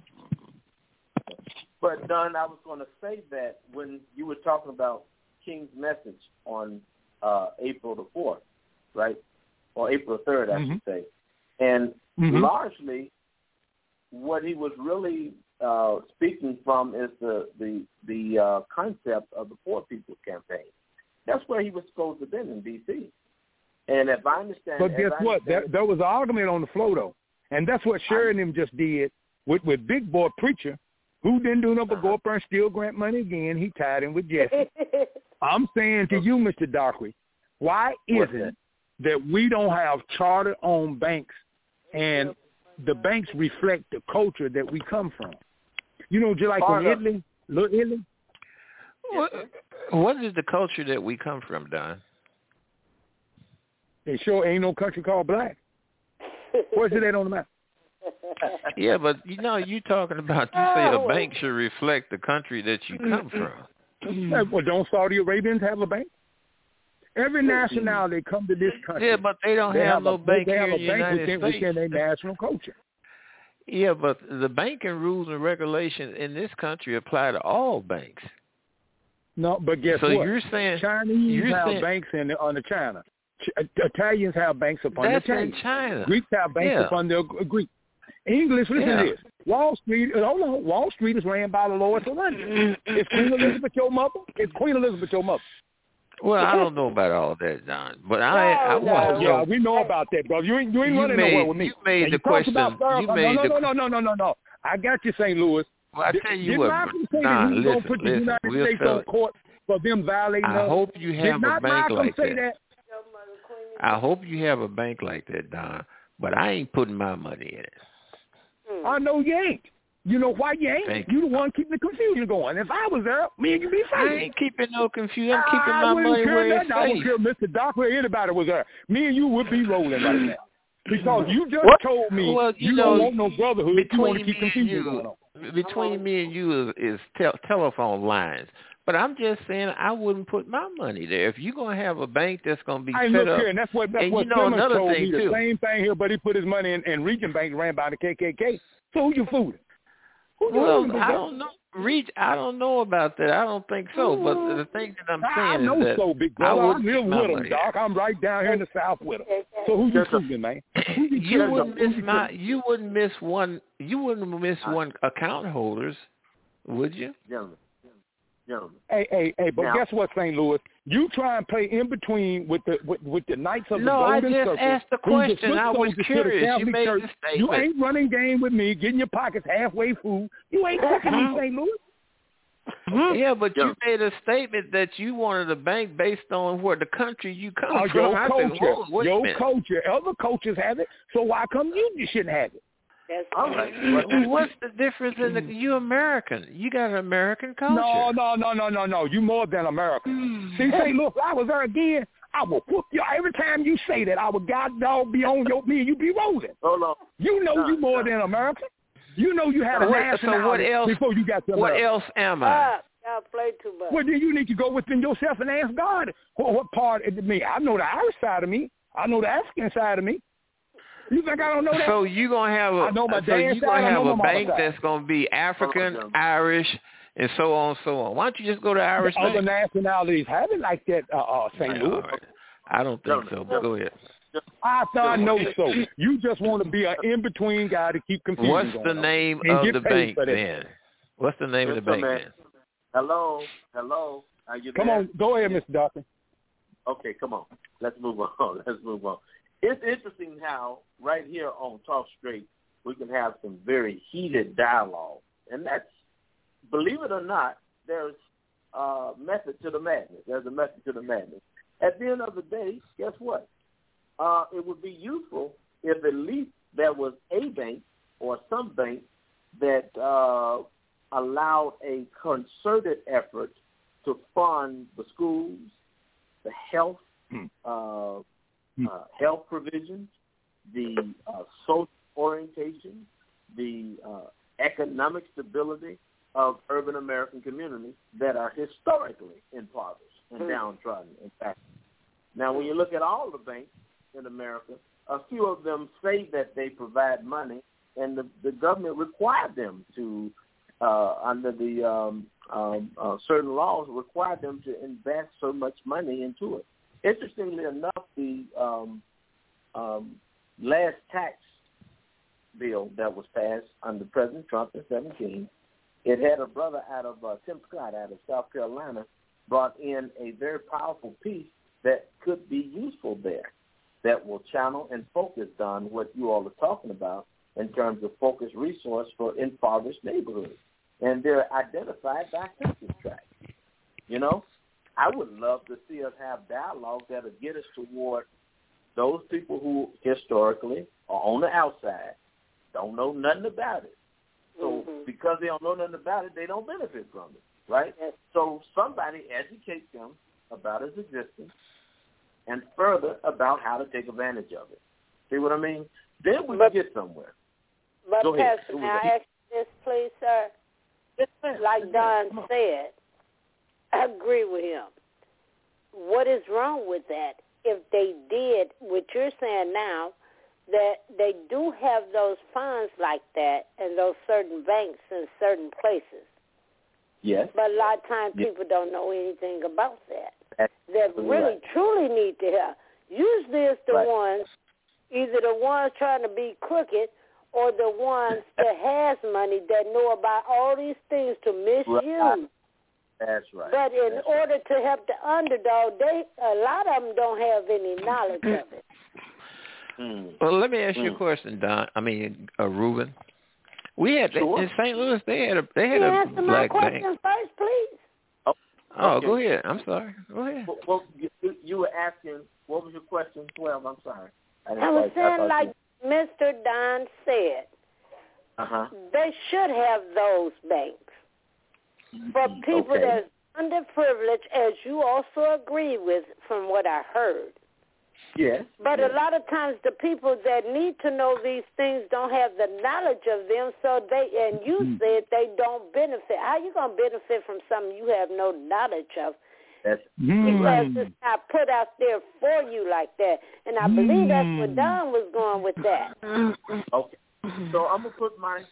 But, Don, I was going to say that when you were talking about King's message on April the 4th, right, or April 3rd, I should say, and largely what he was really speaking from is the concept of the Poor People's Campaign. That's where he was supposed to have been in D.C. And if I understand... But guess what? There was an argument on the floor, though. And that's what Sheridan just did with Big Boy Preacher, who didn't do nothing but go up there and steal grant money again. He tied in with Jesse. I'm saying to you, Mr. Dockery, why isn't that we don't have charter-owned banks and the banks reflect the culture that we come from? You know, just like in Italy, Little Italy. What is the culture that we come from, Don? They sure ain't no country called black. Where's it at on the map? Yeah, but you talking about, you say a bank should reflect the country that you come from. Well, don't Saudi Arabians have a bank? Every nationality come to this country. Yeah, but they don't have no bank here in the United States. Within their national culture. Yeah, but the banking rules and regulations in this country apply to all banks. No, but guess what? So you're saying Chinese have banks on the China. Italians have banks upon the Chinese. In China. Greeks have banks upon the Greek. English, listen to this. Wall Street is ran by the Lords of London. Is Queen Elizabeth your mother? Well, I don't know about all that, Don. But yeah, we know about that, bro. You ain't running nowhere with me. You made the question. No. I got you, St. Louis. Well, I tell you what, Don, listen. Put the United States on court for them violating us. I hope you have a bank like that. I hope you have a bank like that, Don. But I ain't putting my money in it. I know you ain't. You know why you ain't? You the one keeping the confusion going. If I was there, me and you be safe. I ain't keeping no confusion. I'm keeping my money where it's safe. I wouldn't care Mr. Doctor or anybody was there. Me and you would be rolling right now. Because you just told me you don't want no brotherhood. You want to keep confusion going on. Between me and you is telephone lines. But I'm just saying I wouldn't put my money there. If you're going to have a bank that's going to be set up. And that's what Simmons told me, the same thing here, but he put his money in Region Bank ran by the KKK. So who you fooling? Well, I don't know. I don't know about that. I don't think so. But the thing that I'm saying is that so, big brother. I live with them, Doc. I'm right down here in the South with them. So who you fooling, man? You wouldn't miss one account holders, would you? Gentlemen. Hey, but guess what, St. Louis? You try and play in between with the Knights of the Golden Circle. No, I just asked the question. I was curious. You made the statement. You ain't running game with me, getting your pockets halfway full. You ain't tricking me, St. Louis. Yeah, but you made a statement that you wanted a bank based on where the country you come from. Your culture. Other cultures have it, so why come you shouldn't have it? All right. What's the difference in you American? You got an American culture. No. You more than American. See, St. Louis, I was there again. I will whoop you. Every time you say that, I will goddamn be on me and you be rolling. Hold on. You know you more than American. You know you had a nationality before you got to America. What else am I? Y'all play too much. Well, then you need to go within yourself and ask God what part of me. I know the Irish side of me. I know the African side of me. You think I don't know that? So you gonna have a bank that's gonna be African, Irish, and so on and so on. Why don't you just go to Irish bank? Other nationalities have it like that, St. Louis. Right. I don't think so, but go ahead. I know so. You just want to be an in-between guy to keep confusion. What's the name of the bank then? What's the name of the bank then? Hello. Are you there? Come on, go ahead, Mr. Dawson. Okay, come on. Let's move on. It's interesting how right here on Talk Straight we can have some very heated dialogue, and that's, believe it or not, there's a method to the madness. There's a method to the madness. At the end of the day, guess what? It would be useful if at least there was a bank or some bank that allowed a concerted effort to fund the schools, the health, health provisions, the social orientation, the economic stability of urban American communities that are historically impoverished and downtrodden. In fact, now when you look at all the banks in America, a few of them say that they provide money, and the government required them to, under the certain laws, required them to invest so much money into it. Interestingly enough, the last tax bill that was passed under President Trump in 2017, it had a brother out of Tim Scott out of South Carolina brought in a very powerful piece that could be useful there, that will channel and focus on what you all are talking about in terms of focused resource for impoverished neighborhoods. And they're identified by census tract. You know, I would love to see us have dialogue that will get us toward those people who historically are on the outside, don't know nothing about it. So because they don't know nothing about it, they don't benefit from it, right? Yes. So somebody educates them about its existence and further about how to take advantage of it. See what I mean? Then we can get somewhere. But Go Pastor, may I ask this, please, sir? Like Don said, I agree with him. What is wrong with that? If they did what you're saying now, that they do have those funds like that and those certain banks in certain places. Yes. But a lot of times people don't know anything about that. That really, truly need to help. Usually it's the ones, either the ones trying to be crooked or the ones that has money that know about all these things to misuse. That's right. But in order to help the underdog, a lot of them don't have any knowledge of it. Well, let me ask you a question, Don. Ruben. We had in St. Louis. They had a answer my black question bank. first, please. Oh, go ahead. I'm sorry. Go ahead. Well, you were asking. What was your question? 12. I'm sorry. I was saying, like Mr. Don said, they should have those banks for people that's underprivileged, as you also agree with, from what I heard. Yes. But a lot of times the people that need to know these things don't have the knowledge of them, so you said they don't benefit. How you going to benefit from something you have no knowledge of? Because it's not put out there for you like that. And I believe that's where Don was going with that. Okay. So I'm gonna put my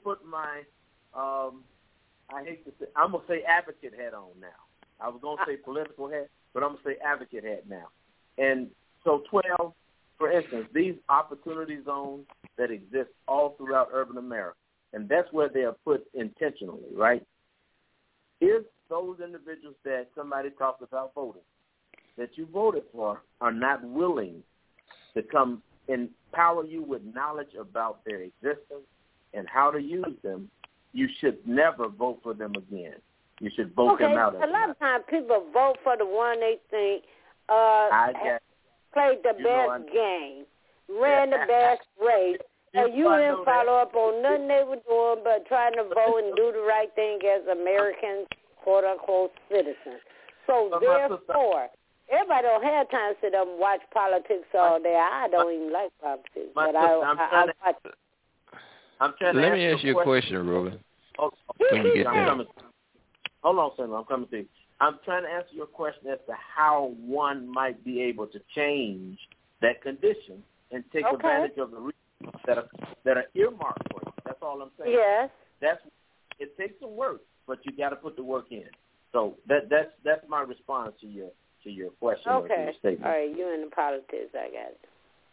I hate to say, I'm gonna say advocate hat on now. I was gonna say political hat, but I'm gonna say advocate hat now. And so 12, for instance, these opportunity zones that exist all throughout urban America, and that's where they are put intentionally, right? If those individuals that somebody talked about voting, that you voted for, are not willing to come empower you with knowledge about their existence and how to use them, you should never vote for them again. You should vote them out. A lot of times people vote for the one they think played the best game, ran the best race, and you didn't follow up on nothing they were doing but trying to vote and do the right thing as Americans, quote-unquote, citizens. So therefore, everybody don't have time to sit up and watch politics all day. I don't even like politics, but I watch it. Let me ask you a question, Ruben. When you get there. Hold on, Senator. I'm coming to you. I'm trying to answer your question as to how one might be able to change that condition and take advantage of the resources that are earmarked for you. That's all I'm saying. Yes. It takes some work, but you got to put the work in. So that's my response to your question or to your statement. All right, you're into politics. I got it.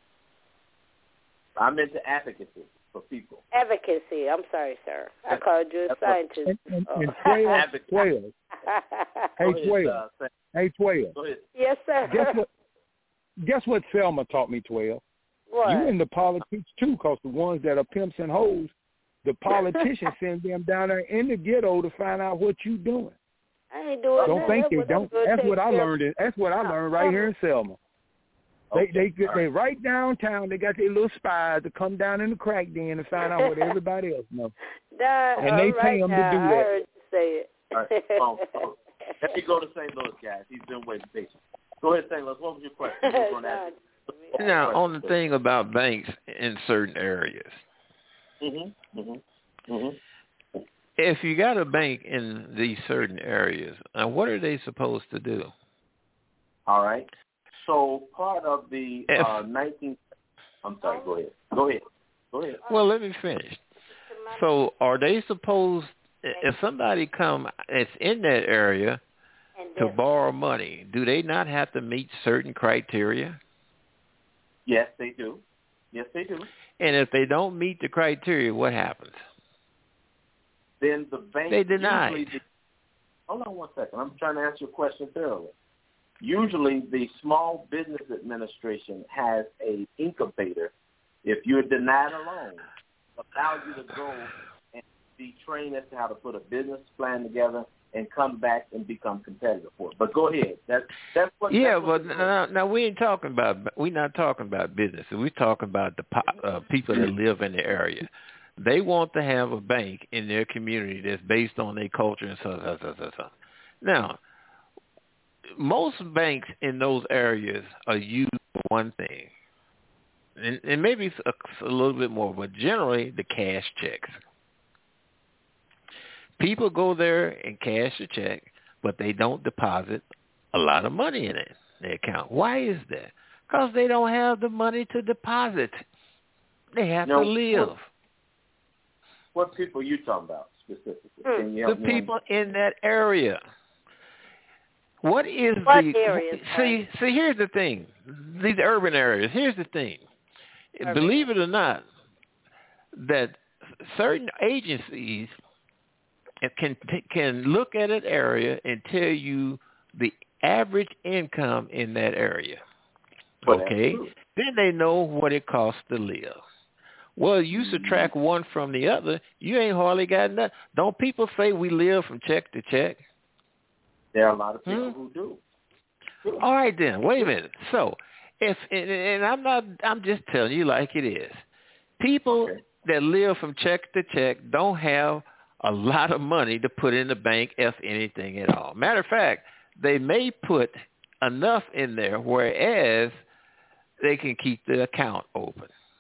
I'm into advocacy for people. Advocacy. I'm sorry, sir. I called you a scientist. And 12. Hey, 12. Go ahead. Yes, sir. Guess what Selma taught me, 12? What? You into politics, too, because the ones that are pimps and hoes, the politicians send them down there in the ghetto to find out what you doing. I ain't doing Don't think they don't. That's what I learned. That's what I learned right here in Selma. They right downtown. They got their little spies to come down in the crack den and find out what everybody else knows. And they pay them to do that. I heard you say it. All right. Let me go to St. Louis, guys. He's been waiting patiently. Go ahead, St. Louis. What was your question? Now, on the thing about banks in certain areas. If you got a bank in these certain areas, what are they supposed to do? All right. So part of the 19th. I'm sorry. Go ahead. Well, let me finish. So are they supposed, if somebody it's in that area to borrow money, do they not have to meet certain criteria? Yes, they do. And if they don't meet the criteria, what happens? Then the bank they deny. Hold on one second. I'm trying to answer your question thoroughly. Usually the Small Business Administration has a incubator. If you're denied a loan, allows you to go and be trained as to how to put a business plan together and come back and become competitive for it. But go ahead. That's what. Yeah, but now we're not talking about business. We're talking about the people that live in the area. They want to have a bank in their community that's based on their culture and so. Now, most banks in those areas are used for one thing, and maybe it's a little bit more, but generally the cash checks. People go there and cash a check, but they don't deposit a lot of money in their account. Why is that? Because they don't have the money to deposit. They have to live. What people are you talking about specifically? The people in that area. What area? See, here's the thing. These urban areas, here's the thing. Believe it or not, that certain agencies can look at an area and tell you the average income in that area. Okay? Then they know what it costs to live. Well, you subtract one from the other, you ain't hardly got nothing. Don't people say we live from check to check? There are a lot of people who do. All right then, wait a minute. So, I'm just telling you like it is. People that live from check to check don't have a lot of money to put in the bank, if anything at all. Matter of fact, they may put enough in there, whereas they can keep the account open.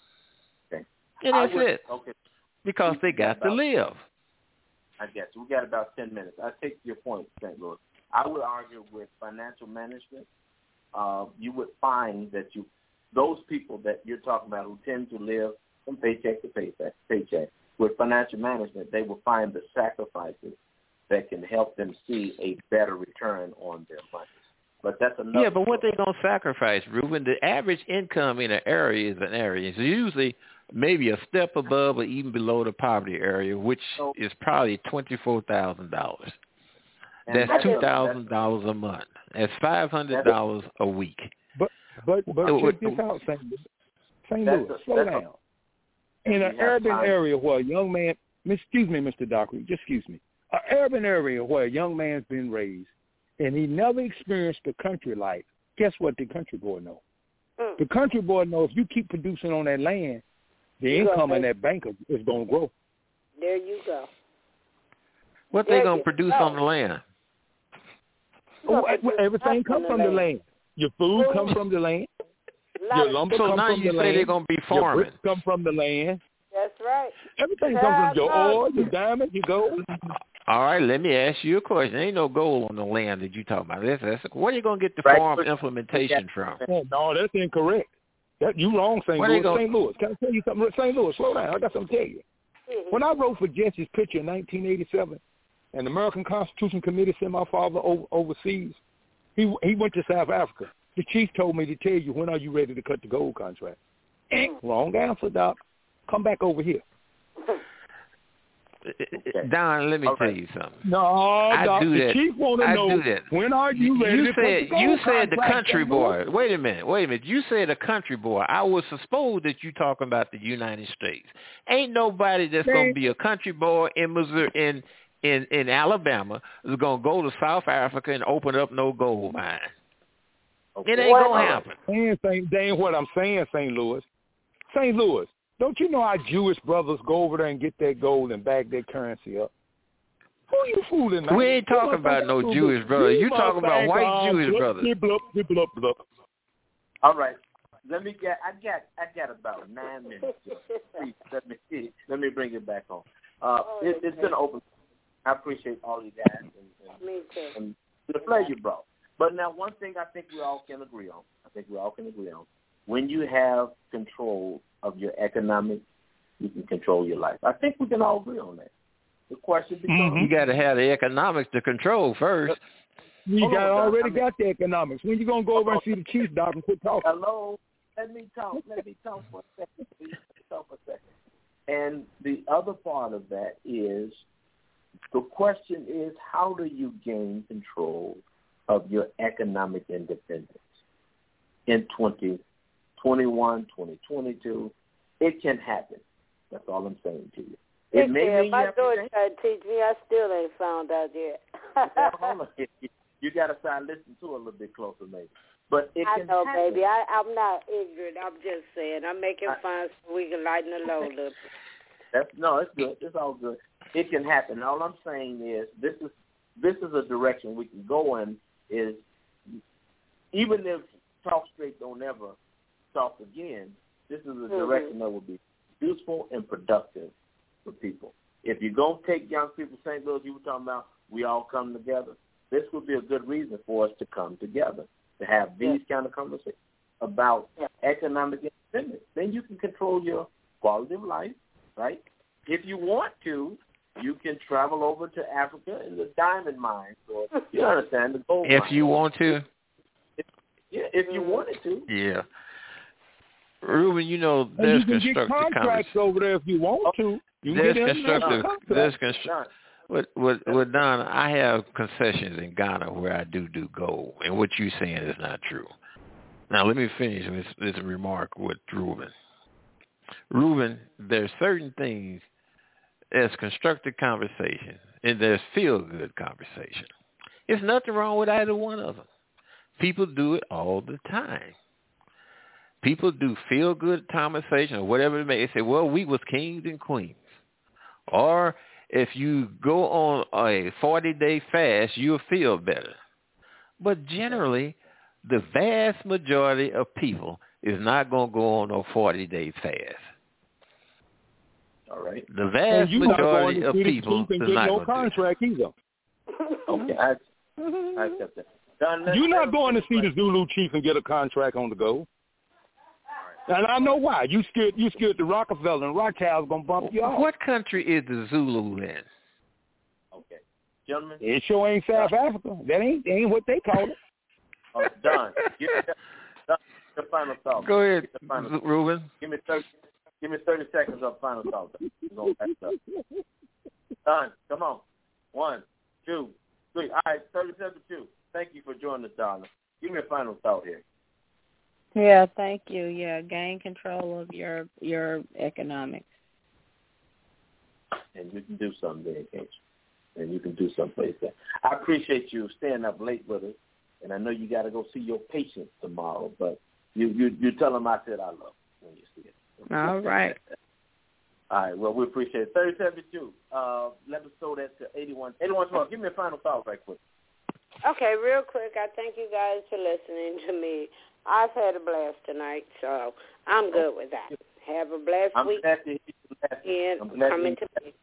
And that's it. Because they got to live. I guess. We got about 10 minutes. I take your point, St. Louis. I would argue with financial management, you would find that those people that you're talking about who tend to live from paycheck to paycheck, with financial management, they will find the sacrifices that can help them see a better return on their money. But that's another. Yeah, but what they gonna sacrifice, Ruben? The average income in an area is an area. It's usually maybe a step above or even below the poverty area, which is probably $24,000. That's $2,000 a month. That's $500 a week. But check this out, St. Louis, slow down. In an urban area where a young man, excuse me, Mr. Dockery, just excuse me, an urban area where a young man's been raised and he never experienced the country life, guess what the country boy knows? The country boy knows if you keep producing on that land, the income in that bank is going to grow. There you go. What they going to produce on the land? Everything comes from the land. Your food comes from the land. Your lumber comes from the land. So now you say they're going to be farming. Your bricks come from the land. That's right. Everything comes from your oil, your diamond, your gold. All right, let me ask you a question. There ain't no gold on the land that you talking about. Where are you going to get the farm implementation from? No, that's incorrect. You wrong, St. Louis. St. Louis. Can I tell you something? St. Louis, slow down. I got something to tell you. Mm-hmm. When I wrote for Jesse's picture in 1987, and the American Constitution Committee sent my father overseas, he went to South Africa. The chief told me to tell you, when are you ready to cut the gold contract? Wrong answer, Doc. Come back over here. Don, let me tell you something. No, Doc, the chief want to know, when are you ready to cut the gold You contract? said the country boy. Wait a minute. You said a country boy. I was supposed that you talking about the United States. Ain't nobody that's going to be a country boy in Missouri, in Alabama, is going to go to South Africa and open up no gold mine. Okay. It ain't going to happen. That ain't what I'm saying, St. Louis. St. Louis, don't you know our Jewish brothers go over there and get that gold and bag their currency up? Who you fooling, man? We ain't talking about no Jewish brothers. You talking about white Jewish brothers. All right. I got about 9 minutes. Let me bring it back on. It's been open. I appreciate all you guys and the play you brought. But now, one thing I think we all can agree on. When you have control of your economics, you can control your life. I think we can all agree on that. The question becomes... You got to have the economics to control first. You already got the economics. When you going to go over and see the chief, Doc, and quit talking? Hello? Let me talk for a second, please. And the other part of that is, the question is, how do you gain control of your economic independence in 2021, 2022? It can happen. That's all I'm saying to you. It may mean my daughter tried to teach me. I still ain't found out yet. Hold on. You got to start listening to it a little bit closer, maybe. But it can know, happen. baby. I'm not ignorant. I'm just saying. I'm making fun so we can lighten the load up. It's good. It's all good. It can happen. All I'm saying is this is a direction we can go in. Is even if Talk Straight don't ever talk again, this is a direction that will be useful and productive for people. If you're going to take young people, St. Louis, you were talking about, we all come together, this would be a good reason for us to come together, to have these kind of conversations about economic independence. Then you can control your quality of life, right? If you want to, you can travel over to Africa in the diamond mines, or you understand, the gold mines. If you want to. If you wanted to. Yeah. Ruben, you know, there's constructive contracts over there if you want to. With Don, I have concessions in Ghana where I do gold, and what you're saying is not true. Now, let me finish this remark with Ruben. Ruben, there's certain things as constructive conversation, and there's feel-good conversation. There's nothing wrong with either one of them. People do it all the time. People do feel-good conversation or whatever it may. They say, well, we was kings and queens. Or if you go on a 40-day fast, you'll feel better. But generally, the vast majority of people is not going to go on a 40-day fast. All right. The vast majority of people is not going to contract either. Okay, I accept that. You're not going to see the Zulu chief and get a contract on the go. And I know why. You scared the Rockefeller and Rothschild's going to bump you off. What country is the Zulu in? Okay. Gentlemen. It sure ain't South Africa. That ain't what they call it. Don, give me the final thought. Go ahead, Ruben. Give me 30 seconds of final thought. Don, come on. 1, 2, 3. All right, 37-2. Thank you for joining us, darling. Give me a final thought here. Yeah, thank you. Yeah, gain control of your economics. And you can do something there, can't you? And you can do someplace there. I appreciate you staying up late with us, and I know you got to go see your patient tomorrow, but you tell them I said I love when you see it. All right. All right, well, we appreciate it. 37-2. Let us throw that to 81. 81-12. Give me a final thought right quick. Okay, real quick, I thank you guys for listening to me. I've had a blast tonight, so I'm good with that. Have a blessed week. I'm glad to hear you laugh. Coming to me.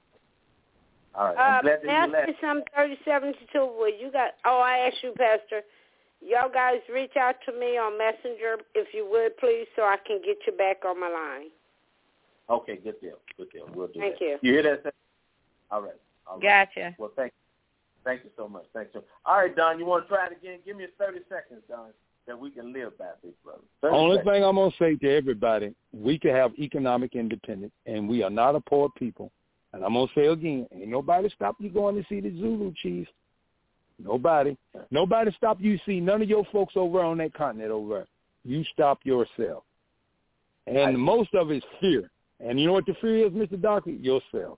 All right, I'm glad to hear you laugh. Pastor, some 37-2. Well, you got. Oh, I asked you, Pastor. y'all guys reach out to me on Messenger, if you would, please, so I can get you back on my line. Okay, good deal. We'll do Thank that. you. You hear that? All right. Gotcha. Well, thank you so much. Thanks. All right, Don, you want to try it again? Give me 30 seconds, Don, that we can live by, big brother. Only thing I'm going to say to everybody, we can have economic independence, and we are not a poor people. And I'm going to say again, ain't nobody stop you going to see the Zulu Chiefs. Nobody stop you see none of your folks over on that continent over there. You stop yourself. And most of it's fear. And you know what the fear is, Mr. Dockley? Yourself.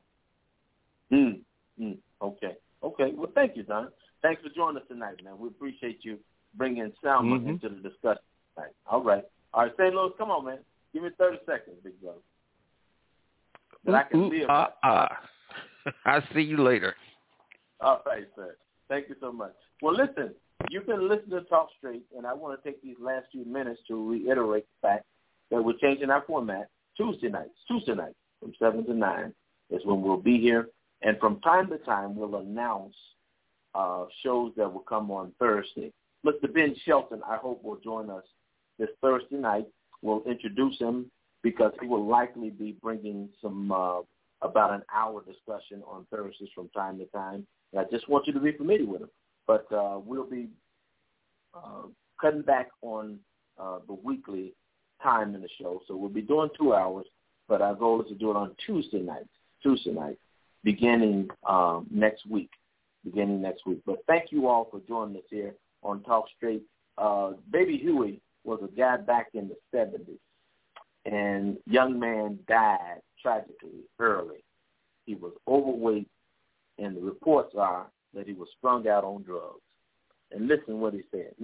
Okay. Well, thank you, Don. Thanks for joining us tonight, man. We appreciate you bringing Selma into the discussion tonight. All right, St. Louis, come on, man. Give me 30 seconds, big brother. That I can live by. I'll see you later. All right, sir. Thank you so much. Well, listen, you've been listening to Talk Straight, and I want to take these last few minutes to reiterate the fact that we're changing our format. Tuesday nights from 7 to 9 is when we'll be here. And from time to time, we'll announce shows that will come on Thursday. Mr. Ben Shelton, I hope, will join us this Thursday night. We'll introduce him because he will likely be bringing some about an hour discussion on Thursdays from time to time. And I just want you to be familiar with him. But we'll be cutting back on the weekly time in the show. So we'll be doing 2 hours, but our goal is to do it on Tuesday night, beginning next week. But thank you all for joining us here on Talk Straight. Baby Huey was a guy back in the 70s, and young man died tragically early. He was overweight, and the reports are that he was strung out on drugs. And listen what he said.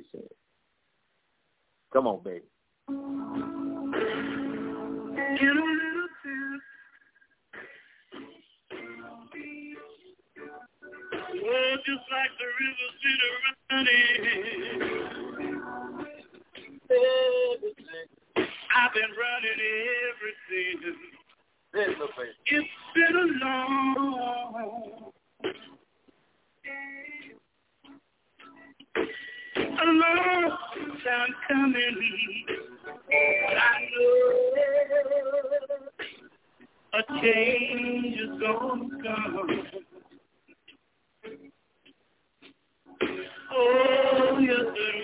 Come on, baby. Oh, just like the river running. I've been running ever since. It's been a long time coming. But I know a change is gonna come. Oh, yes,